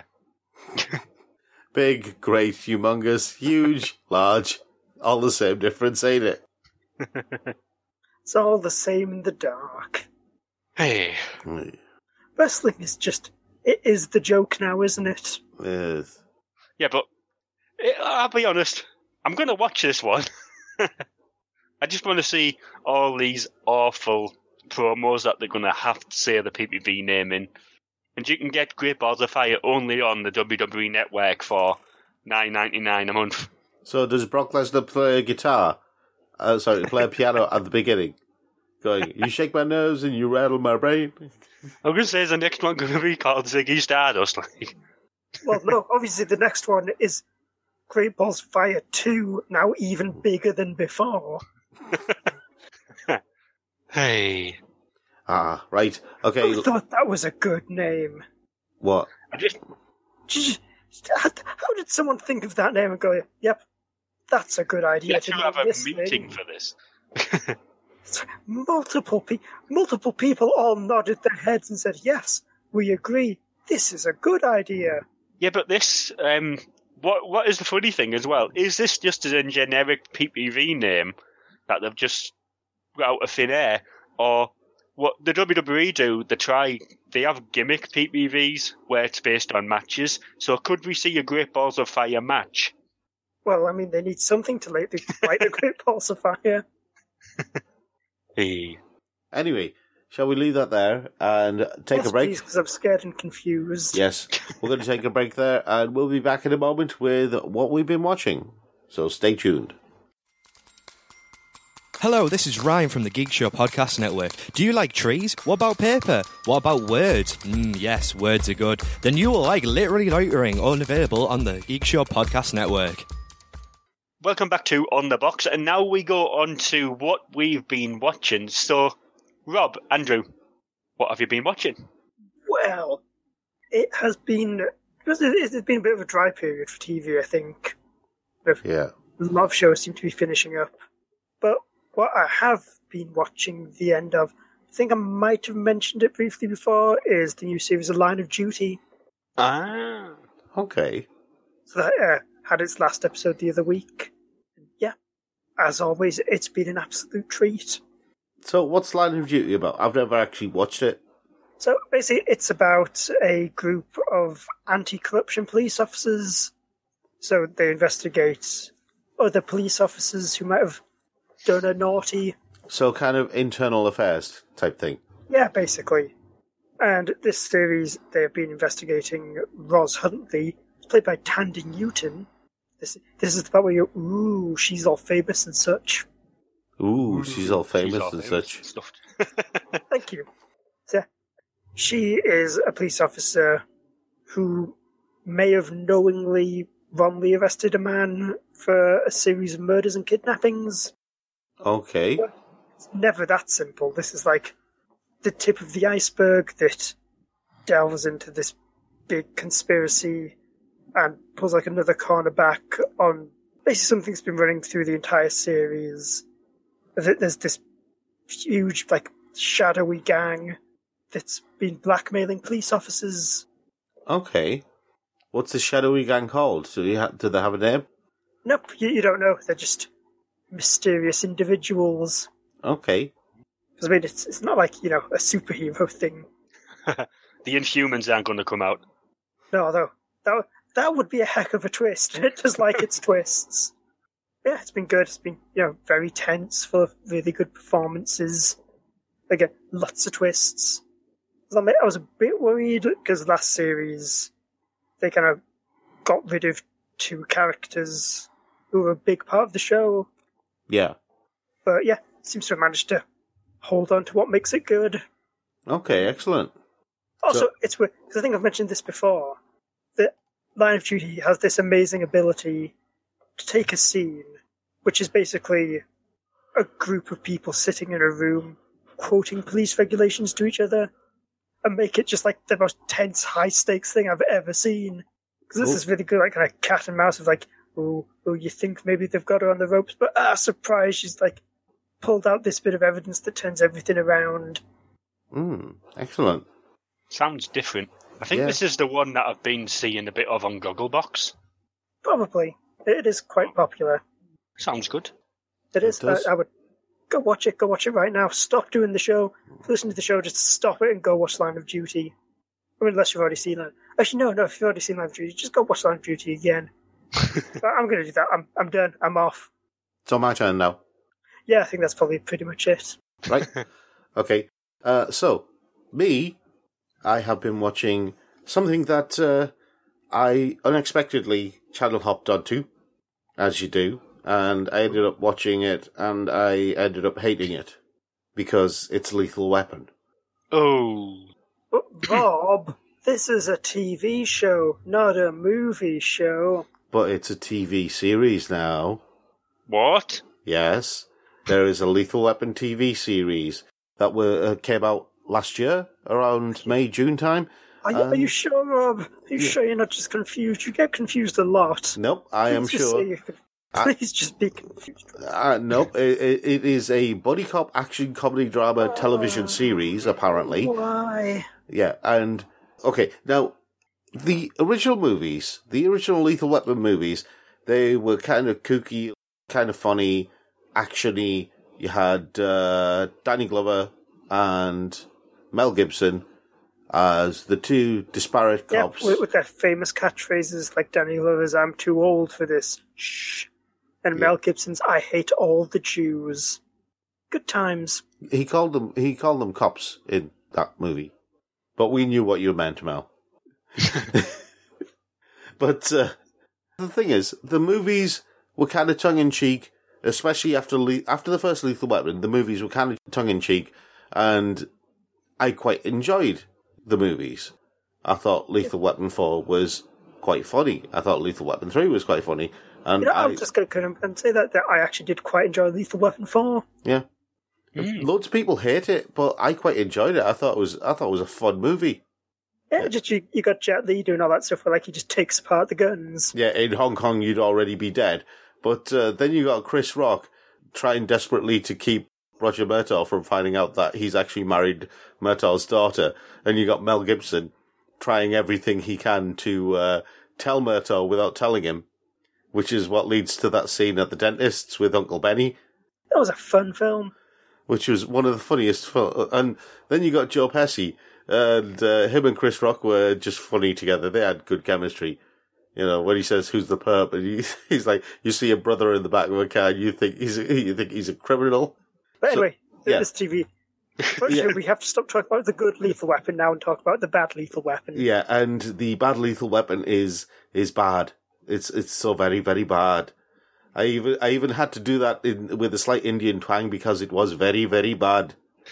big, great, humongous, huge, large. All the same difference, ain't it? It's all the same in the dark. Hey. Wrestling is just... It is the joke now, isn't it? Yes. Yeah, but eh, I'll be honest, I'm going to watch this one. I just want to see all these awful promos that they're going to have to say the P P V name in. and you can get Great Balls of Fire only on the W W E Network for nine ninety-nine a month. So does Brock Lesnar play a guitar? Uh, sorry, play a piano at the beginning, going, "You shake my nerves and you rattle my brain." I'm going to say, is the next one going to be called Ziggy Stardust? Like, Well, no, obviously the next one is Great Balls of Fire two, now even bigger than before. hey, Ah, right. Okay. I thought that was a good name. What? I just Just- How how did someone think of that name and go, yep, that's a good idea let's to have name a this meeting thing? for this. Multiple, pe- multiple people all nodded their heads and said, yes, we agree, this is a good idea. Yeah, but this, um, what what is the funny thing as well? Is this just a generic P P V name that they've just got out of thin air, or what the W W E do? They try, they have gimmick P P Vs where it's based on matches. So could we see a Great Balls of Fire match? Well, I mean, they need something to like, light a Great Balls of Fire. Hey. Anyway, shall we leave that there and take Yes, a break? because I'm scared and confused. Yes, we're going to take a break there, and we'll be back in a moment with what we've been watching. So stay tuned. Hello, this is Ryan from the Geek Show Podcast Network. Do you like trees? What about paper? What about words? Mm, yes, words are good. Then you will like Literally Loitering, unavailable on the Geek Show Podcast Network. Welcome back to On the Box, and now we go on to what we've been watching. So, Rob, Andrew, what have you been watching? Well, it has been, it's been a bit of a dry period for T V, I think. Yeah. A lot of shows seem to be finishing up. But what I have been watching the end of, I think I might have mentioned it briefly before, is the new series of Line of Duty. Ah. Okay. So that uh, had its last episode the other week. Yeah, as always, it's been an absolute treat. So what's Line of Duty about? I've never actually watched it. So basically, it's about a group of anti-corruption police officers. So they investigate other police officers who might have done a naughty. So kind of internal affairs type thing. Yeah, basically. And this series, they've been investigating Roz Huntley, played by Tandy Newton. This this is the part where you're, ooh, she's all famous and such. Ooh, she's all famous She's all and famous such. and stuff. Thank you. So, she is a police officer who may have knowingly wrongly arrested a man for a series of murders and kidnappings. Okay. It's never that simple. This is like the tip of the iceberg that delves into this big conspiracy and pulls like another corner back on basically something that's been running through the entire series. There's this huge, like, shadowy gang that's been blackmailing police officers. Okay. What's the shadowy gang called? Do, you ha- do they have a name? Nope, you, you don't know. They're just mysterious individuals. Okay. Because, I mean, it's, it's not like, you know, a superhero thing. The Inhumans aren't going to come out. No, though. That, that would be a heck of a twist, and it does like its twists. Yeah, it's been good. It's been, you know, very tense, full of really good performances. Again, lots of twists. I was a bit worried because last series they kind of got rid of two characters who were a big part of the show. Yeah. But yeah, seems to have managed to hold on to what makes it good. Okay, excellent. Also, So- it's weird, because I think I've mentioned this before, that Line of Duty has this amazing ability to take a scene, which is basically a group of people sitting in a room quoting police regulations to each other, and make it just like the most tense, high-stakes thing I've ever seen. Because this Cool. is really good, like kind of cat and mouse of like, oh, oh, you think maybe they've got her on the ropes, but ah, surprise, she's like pulled out this bit of evidence that turns everything around. Mm, excellent. Sounds different. I think Yeah. this is the one that I've been seeing a bit of on Gogglebox. Probably. It is quite popular. Sounds good. It is. It does. I, I would go watch it. Go watch it right now. Stop doing the show. Listen to the show. Just stop it and go watch Line of Duty. I mean, unless you've already seen it. Actually, no, no. If you've already seen Line of Duty, just go watch Line of Duty again. I- I'm going to do that. I'm, I'm done. I'm off. It's on my turn now. Yeah, I think that's probably pretty much it. Right? Okay. Uh, so, me, I have been watching something that uh, I unexpectedly channel hopped onto, as you do, and I ended up watching it, and I ended up hating it, because it's Lethal Weapon. Oh. But Rob, this is a T V show, not a movie show. But it's a T V series now. What? Yes. There is a Lethal Weapon T V series that were, uh, came out last year, around May, June time. Are you, Um, are you sure, Rob? Are you yeah. sure you're not just confused? You get confused a lot. Nope, I am Please just sure. say you're con- Please just be confused. Uh, nope, it, it, it is a buddy cop action comedy drama television series, apparently. Why? Yeah, and, okay, now, the original movies, the original Lethal Weapon movies, they were kind of kooky, kind of funny, actiony. You had uh, Danny Glover and Mel Gibson as the two disparate Yeah, cops. with, with their famous catchphrases like Danny Glover's "I'm too old for this," shh, and Yeah. Mel Gibson's "I hate all the Jews." Good times. He called them. He called them cops in that movie, but we knew what you meant, Mel. But uh, the thing is, the movies were kind of tongue in cheek, especially after Le- after the first Lethal Weapon. The movies were kind of tongue in cheek, and I quite enjoyed the movies. I thought Lethal Weapon four was quite funny. I thought Lethal Weapon three was quite funny, and You know, I, I'm just going to come and say that, that I actually did quite enjoy Lethal Weapon four. yeah. Mm. Loads of people hate it, but I quite enjoyed it. I thought it was I thought it was a fun movie. Yeah, just you, you got Jet Li doing all that stuff where like he just takes apart the guns. Yeah, in Hong Kong you'd already be dead. But uh, then you got Chris Rock trying desperately to keep Roger Murtaugh from finding out that he's actually married Murtaugh's daughter. And you got Mel Gibson trying everything he can to uh, tell Murtaugh without telling him, which is what leads to that scene at the dentist's with Uncle Benny, That was a fun film. which was one of the funniest. Fu- and then you got Joe Pesci, and uh, him and Chris Rock were just funny together. They had good chemistry. You know, when he says, "Who's the perp?" and he, he's like, "You see a brother in the back of a car, and you think he's a, you think he's a criminal." But So, anyway, yeah. this T V. First, Yeah. we have to stop talking about the good Lethal Weapon now and talk about the bad Lethal Weapon. Yeah, and the bad Lethal Weapon is is bad. It's it's so very very bad. I even I even had to do that in, with a slight Indian twang because it was very very bad.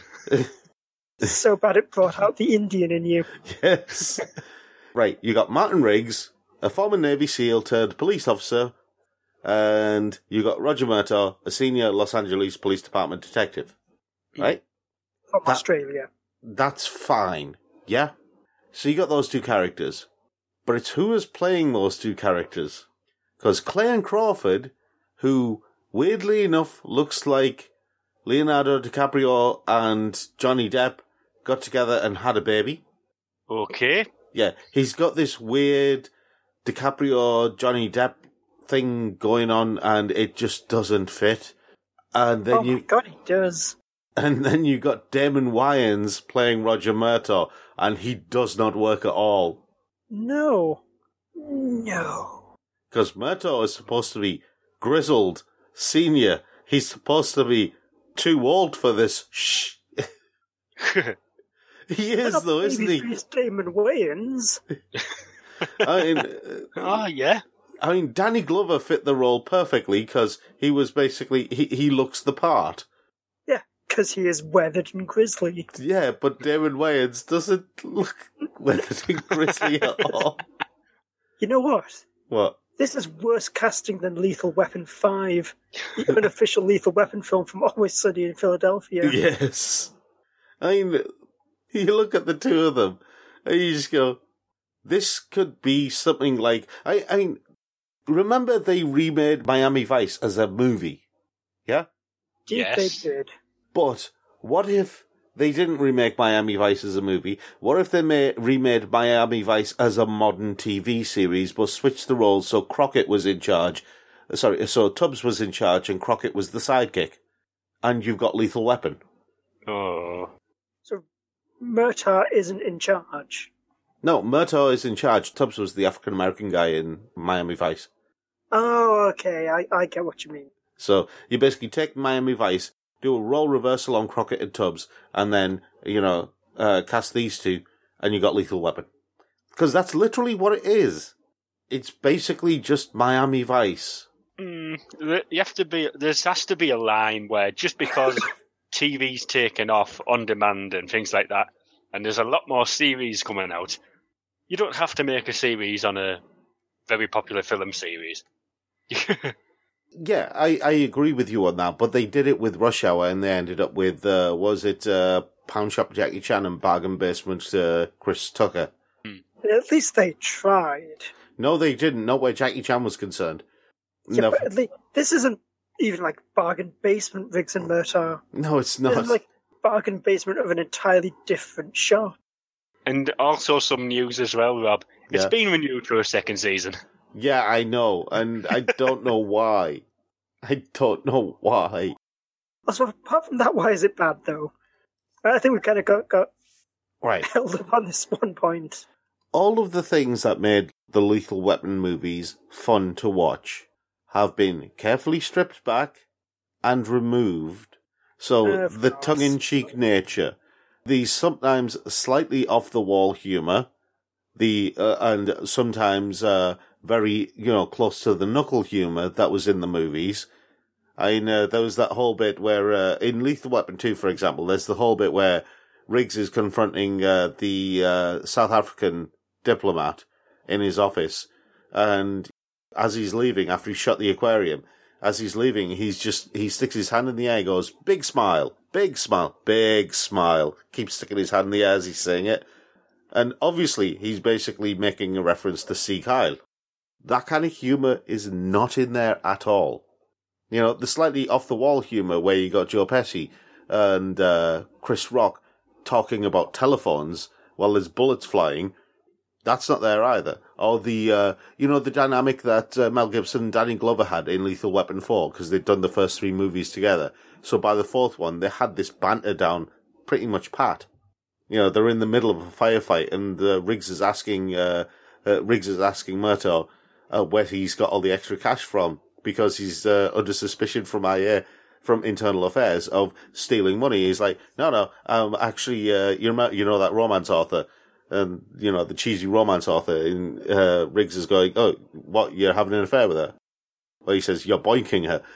So bad it brought out the Indian in you. Yes. Right, you got Martin Riggs, a former Navy SEAL turned police officer, and you got Roger Murtaugh, a senior Los Angeles Police Department detective. Right? From That- Australia. That's fine. Yeah? So you got those two characters. But it's who is playing those two characters. Because Clayton Crawford, who weirdly enough looks like Leonardo DiCaprio and Johnny Depp got together and had a baby. Okay. Yeah, he's got this weird DiCaprio, Johnny Depp thing going on and it just doesn't fit. And then Oh you my god, he does. and then you got Damon Wayans playing Roger Murtaugh and he does not work at all. No. No. Because Murtaugh is supposed to be grizzled, senior. He's supposed to be too old for this. Shh. He is, though, isn't he? Babyface Damon Wayans. I mean, Oh, yeah. I mean, Danny Glover fit the role perfectly because he was basically he, he looks the part. Yeah, because he is weathered and grizzly. Yeah, but Damon Wayans doesn't look weathered and grizzly at all. You know what? What? This is worse casting than Lethal Weapon five, the unofficial Lethal Weapon film from Always Sunny in Philadelphia. Yes. I mean, you look at the two of them and you just go, this could be something like, I, I mean, remember they remade Miami Vice as a movie? Yeah? Did Yes. they did. But what if they didn't remake Miami Vice as a movie? What if they ma- remade Miami Vice as a modern T V series, but switched the roles so Crockett was in charge? Sorry, so Tubbs was in charge and Crockett was the sidekick. And you've got Lethal Weapon. Oh. So Murtaugh isn't in charge. No, Murtaugh is in charge. Tubbs was the African American guy in Miami Vice. Oh, okay, I, I get what you mean. So you basically take Miami Vice, do a role reversal on Crockett and Tubbs, and then, you know, uh, cast these two, and you got Lethal Weapon. Because that's literally what it is. It's basically just Miami Vice. Mm, you have to be. There has to be a line where just because T V's taken off on demand and things like that, and there's a lot more series coming out, you don't have to make a series on a very popular film series. Yeah, I, I agree with you on that, but they did it with Rush Hour, and they ended up with, uh, was it uh, Pound Shop Jackie Chan and Bargain Basement uh, Chris Tucker? At least they tried. No, they didn't, not where Jackie Chan was concerned. Yeah, no, but at least, this isn't even like Bargain Basement Riggs and Murtaugh. no, it's This not. is like Bargain Basement of an entirely different shop. And also some news as well, Rob. It's Yeah. been renewed for a second season. Yeah, I know, and I don't know why. I don't know why. Also, apart from that, why is it bad though? I think we kind of got, got Right. held up on this one point. All of the things that made the Lethal Weapon movies fun to watch have been carefully stripped back and removed. So Of the course. tongue-in-cheek nature, the sometimes slightly off-the-wall humour, the uh, and sometimes uh, very, you know, close to the knuckle humour that was in the movies. I know there was that whole bit where, uh, in Lethal Weapon two, for example, there's the whole bit where Riggs is confronting uh, the uh, South African diplomat in his office, and as he's leaving, after he shot the aquarium, as he's leaving, he's just, he sticks his hand in the air, goes, big smile, big smile, big smile, keeps sticking his hand in the air as he's saying it, and obviously he's basically making a reference to Sieg Heil. That kind of humour is not in there at all. You know, the slightly off-the-wall humour where you got Joe Pesci and uh, Chris Rock talking about telephones while there's bullets flying, that's not there either. Or the, uh, you know, the dynamic that uh, Mel Gibson and Danny Glover had in Lethal Weapon four, because they'd done the first three movies together. So by the fourth one, they had this banter down pretty much pat. You know, they're in the middle of a firefight, and uh, Riggs is asking, uh, uh, Riggs is asking Murtaugh uh, where he's got all the extra cash from, because he's uh, under suspicion from I A, from Internal Affairs, of stealing money. He's like, no, no, um, actually, uh, you know, you know that romance author, and you know the cheesy romance author. And uh, Riggs is going, oh, what? You're having an affair with her? Well, he says you're boinking her.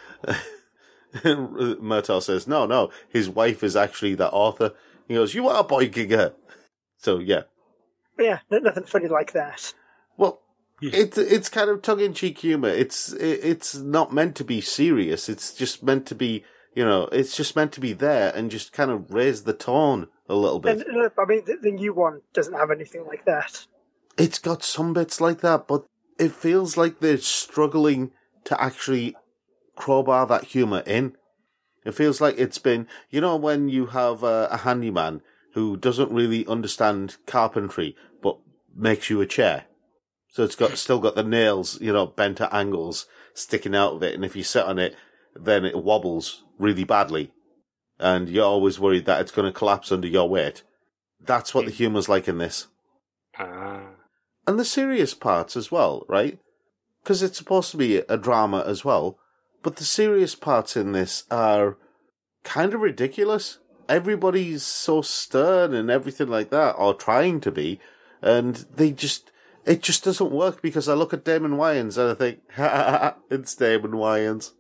Murtaugh says, no, no, his wife is actually that author. He goes, you are boinking her. So yeah, But yeah, no- nothing funny like that. well. It's it's kind of tongue in cheek humor. It's it, it's not meant to be serious. It's just meant to be, you know, it's just meant to be there and just kind of raise the tone a little bit. And uh, I mean, the, the new one doesn't have anything like that. It's got some bits like that, but it feels like they're struggling to actually crowbar that humor in. It feels like it's been, you know, when you have a, a handyman who doesn't really understand carpentry but makes you a chair. So it's got still got the nails, you know, bent at angles sticking out of it, and if you sit on it, then it wobbles really badly, and you're always worried that it's going to collapse under your weight. That's what the humour's like in this. Ah. And the serious parts as well, right? Because it's supposed to be a drama as well, but the serious parts in this are kind of ridiculous. Everybody's so stern and everything like that, or trying to be, and they just... It just doesn't work, because I look at Damon Wayans and I think, ha ha ha, it's Damon Wayans.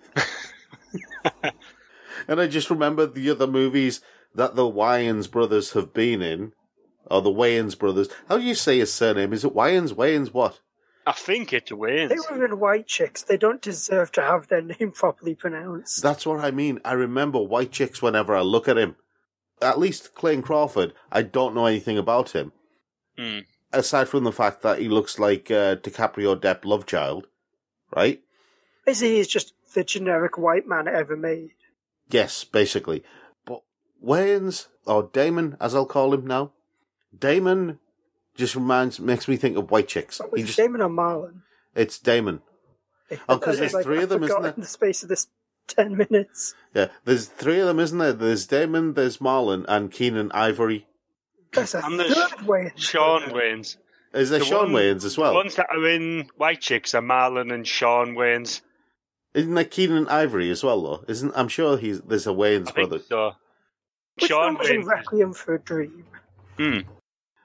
And I just remember the other movies that the Wayans brothers have been in, or the Wayans brothers. How do you say his surname? Is it Wayans? Wayans what? I think it They wins. were in White Chicks. They don't deserve to have their name properly pronounced. That's what I mean. I remember White Chicks whenever I look at him. At least Clayne Crawford, I don't know anything about him. Hmm. Aside from the fact that he looks like uh, DiCaprio Depp love child, right? Basically, he's just the generic white man ever made. Yes, basically. But Wayans, or Damon, as I'll call him now, Damon just reminds, makes me think of White Chicks. But He was just, Damon or Marlon? it's Damon. Oh, 'cause there's Like, three I of them, isn't forgot there? In the space of this ten minutes. Yeah, there's three of them, isn't there? There's Damon, there's Marlon, and Keenan Ivory. There's a And the third way. Sean wins. Is there The Sean one- Wayans as The well? ones that are in White Chicks are Marlon and Sean Wayans. Isn't there Keenan Ivory as well, though? Isn't I'm sure he's there's a Wayans I think brother. so. Which Sean one was in Wayans. Requiem for a Dream? Hmm.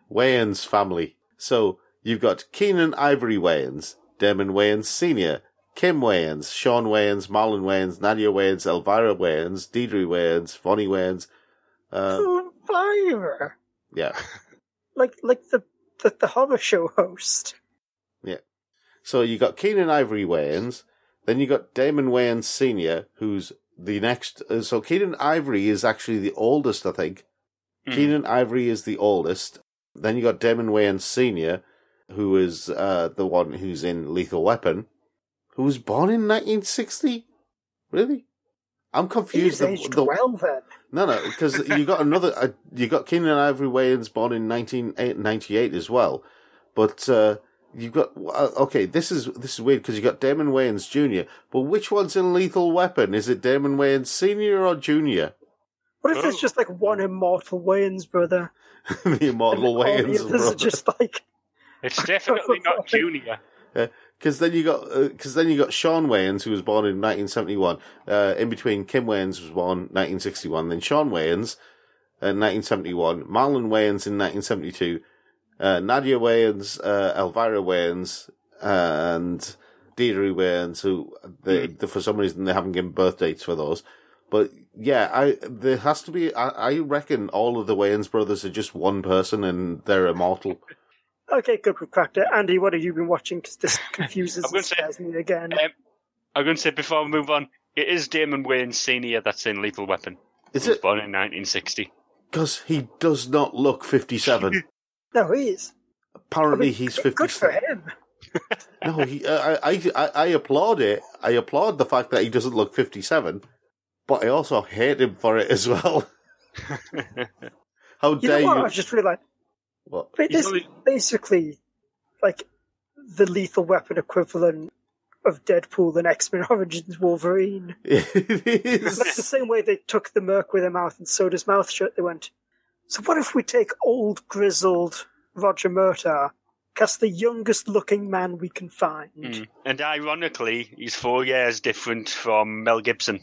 Wayans family. So you've got Keenan Ivory Wayans, Damon Wayans Senior, Kim Wayans, Sean Wayans, Marlon Wayans, Nadia Wayans, Elvira Wayans, Deidre Wayans, Vonnie Wayans. Um, Elvira? Yeah. Like like the, the, the horror show host. Yeah. So you got Keenan Ivory Wayans, then you got Damon Wayans Senior, who's the next. Uh, so Keenan Ivory is actually the oldest, I think. Mm. Keenan Ivory is the oldest. Then you got Damon Wayans Senior, who is uh, the one who's in Lethal Weapon, who was born in nineteen sixty. Really? I'm confused. He's aged the, well then. No, no, because you got another. Uh, you got Keenan Ivory Wayans born in nineteen ninety-eight as well, but uh, you got uh, okay. This is this is weird because you got Damon Wayans Junior But which one's in Lethal Weapon? Is it Damon Wayans Senior or Junior? What if there's just like one immortal Wayans brother? The immortal and Wayans the brother. Is just like it's definitely not Junior. Because uh, then you got because uh, then you got Sean Wayans, who was born in nineteen seventy-one. Uh, in between, Kim Wayans was born nineteen sixty-one. Then Sean Wayans, in uh, nineteen seventy-one. Marlon Wayans in nineteen seventy-two. Uh, Nadia Wayans, uh, Elvira Wayans, uh, and Deidre Wayans, who they, mm. they, for some reason they haven't given birth dates for those. But yeah, I there has to be. I, I reckon all of the Wayans brothers are just one person, and they're immortal. Okay, good, we cracked it. Andy, what have you been watching? Because this confuses and scares me again. Um, I'm going to say, before we move on, it is Damon Wayans Senior that's in Lethal Weapon. Is he was it? born in nineteen sixty. Because he does not look fifty-seven. No, he is. Apparently I mean, he's fifty-seven. Good for him. No, he, I, I, I applaud it. I applaud the fact that he doesn't look fifty-seven, but I also hate him for it as well. How you dare know what? you? I've just realised. What? But this is basically like the Lethal Weapon equivalent of Deadpool and X-Men Origins Wolverine. It is. That's the same way they took the Merc with a mouth and sewed his mouth shut. They went, so what if we take old, grizzled Roger Murtaugh, cast the youngest looking man we can find? Mm. And ironically, he's four years different from Mel Gibson.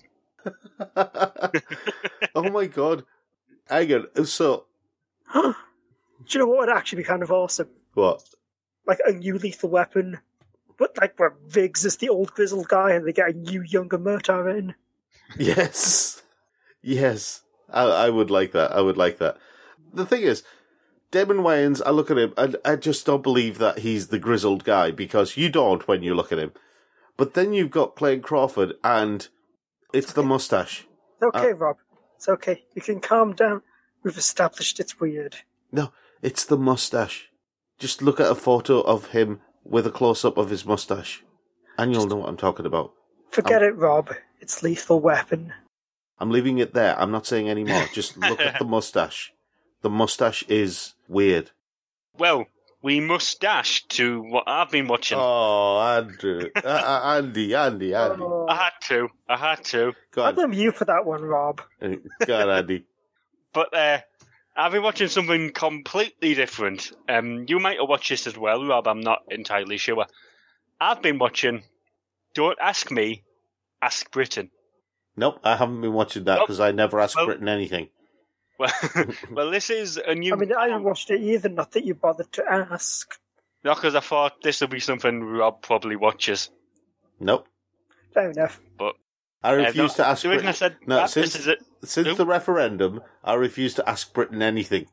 Oh my god. Hang on, so... Do you know what would actually be kind of awesome? What? Like a new Lethal Weapon, but like where Viggs is the old grizzled guy and they get a new younger Murtaugh in. Yes. Yes. I, I would like that. I would like that. The thing is, Damon Wayans, I look at him and I just don't believe that he's the grizzled guy because you don't when you look at him. But then you've got Clayton Crawford and it's the mustache. It's okay, uh, Rob. It's okay. You can calm down. We've established it's weird. No, it's the mustache. Just look at a photo of him with a close-up of his mustache, and you'll know what I'm talking about. Forget I'm, it, Rob. It's Lethal Weapon. I'm leaving it there. I'm not saying any more. Just look at the mustache. The mustache is weird. Well, we must dash to what I've been watching. Oh, Andrew. uh, Andy, Andy, Andy. Oh. I had to. I had to. Go I on. blame you for that one, Rob. Go on, Andy. But uh, I've been watching something completely different. Um, you might have watched this as well, Rob. I'm not entirely sure. I've been watching Don't Ask Me, Ask Britain. Nope, I haven't been watching that because nope. I never ask well, Britain anything. Well, well, this is a new... I mean, I haven't watched it either, not that you bothered to ask. Not because I thought this would be something Rob probably watches. Nope. Fair enough. But I refuse uh, to ask the Britain... reason I said no, that, since, this is it. Since Nope. the referendum, I refuse to ask Britain anything.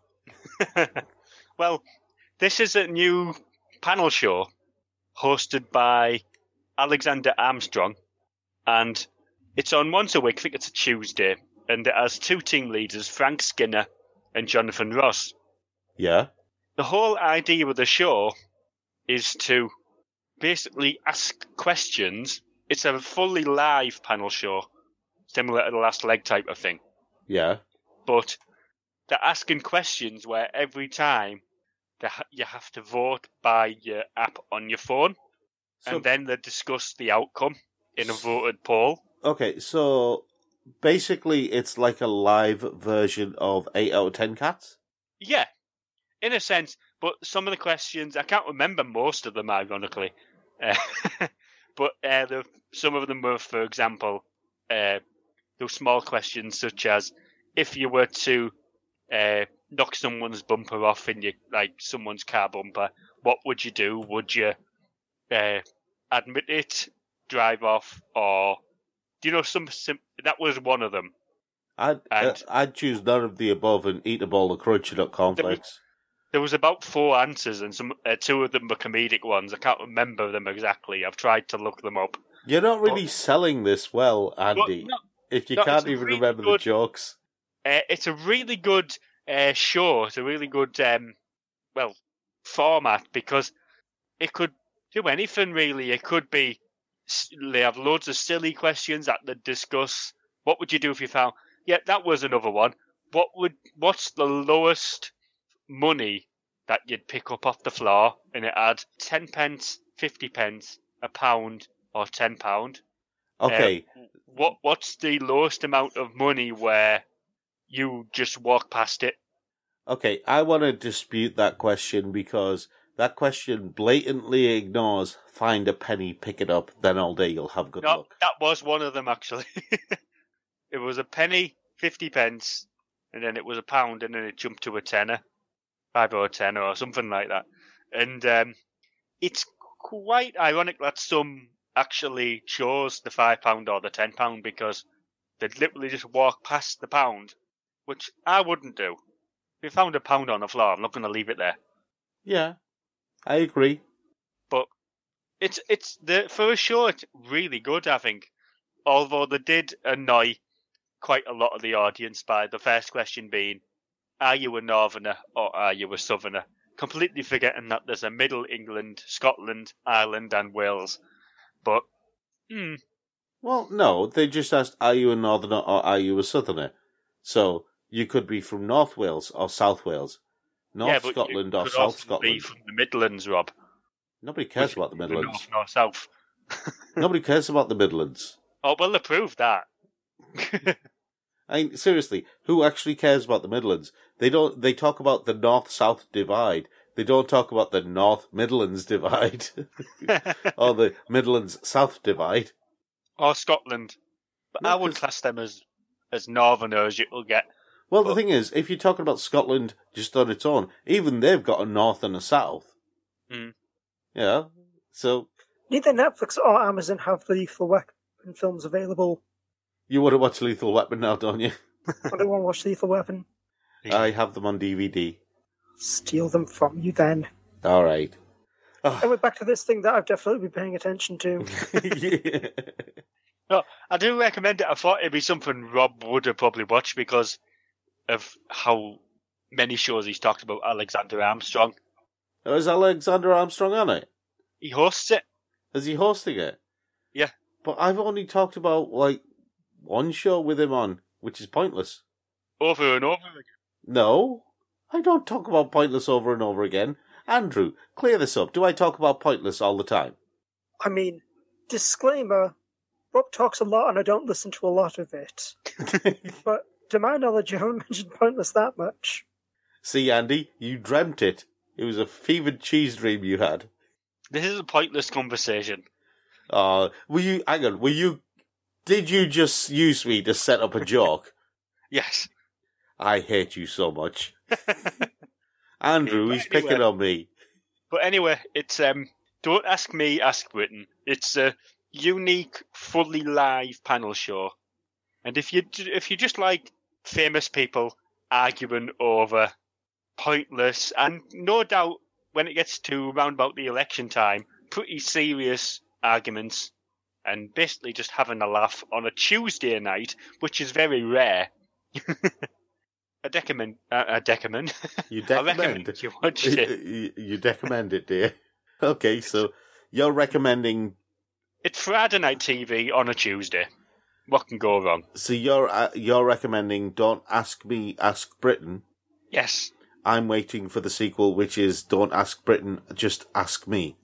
Well, this is a new panel show hosted by Alexander Armstrong, and it's on once a week. I think it's a Tuesday, and it has two team leaders, Frank Skinner and Jonathan Ross. Yeah. The whole idea of the show is to basically ask questions. It's a fully live panel show, similar to the Last Leg type of thing. Yeah. But they're asking questions where every time they ha- you have to vote by your app on your phone, so, and then they discuss the outcome in a voted poll. Okay, so basically it's like a live version of eight out of ten Cats? Yeah, in a sense. But some of the questions, I can't remember most of them, ironically. Uh, but uh, the, some of them were, for example, uh, those small questions such as, if you were to uh, knock someone's bumper off in your like someone's car bumper, what would you do? Would you uh, admit it, drive off, or do you know some? Sim- that was one of them. I'd And- uh, I'd choose none of the above and eat a bowl of crunchy nut cornflakes. There was about four answers, and some uh, two of them were comedic ones. I can't remember them exactly. I've tried to look them up. You're not really But- selling this well, Andy. But no, if you no, can't it's a even really remember good- the jokes. Uh, it's a really good uh, show. It's a really good, um, well, format because it could do anything really. It could be they have loads of silly questions that they discuss. What would you do if you found? Yeah, that was another one. What would? What's the lowest money that you'd pick up off the floor? And it had ten pence, fifty pence, a pound, or ten pound. Okay, Uh, what What's the lowest amount of money where you just walk past it? okay. I want to dispute that question because that question blatantly ignores find a penny, pick it up, then all day you'll have good No, luck. that was one of them actually. It was a penny, fifty pence, and then it was a pound, and then it jumped to a tenner, five or a tenner or something like that. And um, it's quite ironic that some actually chose the five pound or the ten pound because they'd literally just walk past the pound, which I wouldn't do. If you found a pound on the floor, I'm not going to leave it there. Yeah, I agree. But it's it's the for a show, it's really good. I think, although they did annoy quite a lot of the audience by the first question being, "Are you a northerner or are you a southerner?" Completely forgetting that there's a Middle England, Scotland, Ireland, and Wales. But hmm, Well, no, they just asked, are you a northerner or are you a southerner? So, you could be from North Wales or South Wales. North yeah, but Scotland you or could South also be Scotland. from the Midlands, Rob. Nobody cares Which about the is Midlands. North, north, south. Nobody cares about the Midlands. Oh, well, they proved that. I mean, seriously, who actually cares about the Midlands? They don't. They talk about the North-South divide. They don't talk about the North Midlands divide or the Midlands-South divide. Or Scotland. But No, I would 'cause- class them as, as northerners, you'll get. Well, the But- thing is, if you're talking about Scotland just on its own, even they've got a North and a South. Mm. Yeah. So Neither Netflix or Amazon have the Lethal Weapon films available. you want to watch Lethal Weapon now, don't you? I don't want to watch Lethal Weapon. I have them on D V D. Steal them from you then. All right. And we're back to this thing that I've definitely been paying attention to. Yeah. No, I do recommend it. I thought it'd be something Rob would have probably watched because of how many shows he's talked about Alexander Armstrong. Oh, is Alexander Armstrong on it? He hosts it. Is he hosting it? Yeah. But I've only talked about, like, one show with him on, which is Pointless. Over and over again. No, I don't talk about Pointless over and over again. Andrew, clear this up. Do I talk about Pointless all the time? I mean, disclaimer, Rob talks a lot and I don't listen to a lot of it. But to my knowledge, you haven't mentioned Pointless that much. See, Andy, you dreamt it. It was a fevered cheese dream you had. This is a pointless conversation. Uh, were you, hang on, were you, did you just use me to set up a joke? Yes. I hate you so much. Andrew, But he's picking anyway. on me. But anyway, it's um. Don't Ask Me, Ask Britain. It's a unique, fully live panel show, and if you if you just like famous people arguing over pointless and no doubt when it gets to round about the election time, pretty serious arguments, and basically just having a laugh on a Tuesday night, which is very rare. A decament, uh, a decament. You I recommend recommend. you watch it. you, you recommend it, dear. Okay, so you're recommending. It's Friday night T V on a Tuesday. What can go wrong? So you're uh, you're recommending Don't Ask Me, Ask Britain. Yes. I'm waiting for the sequel, which is Don't Ask Britain, Just Ask Me.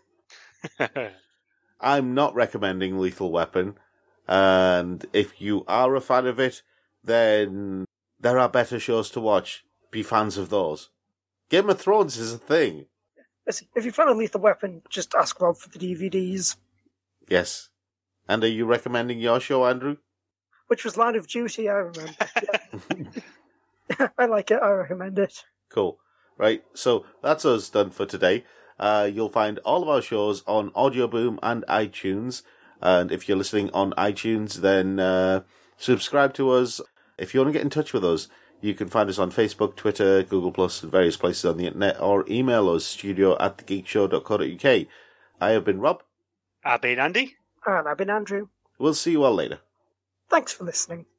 I'm not recommending Lethal Weapon, and if you are a fan of it, then there are better shows to watch. Be fans of those. Game of Thrones is a thing. Listen, if you find a Lethal Weapon, just ask Rob for the D V Ds. Yes. And are you recommending your show, Andrew? Which was Line of Duty, I remember. Yeah. I like it. I recommend it. Cool. Right, so that's us done for today. Uh, you'll find all of our shows on Audio Boom and iTunes. And if you're listening on iTunes, then uh, subscribe to us. If you want to get in touch with us, you can find us on Facebook, Twitter, Google Plus, and various places on the internet, or email us, studio at thegeekshow dot co dot uk. I have been Rob. I've been Andy. And I've been Andrew. We'll see you all later. Thanks for listening.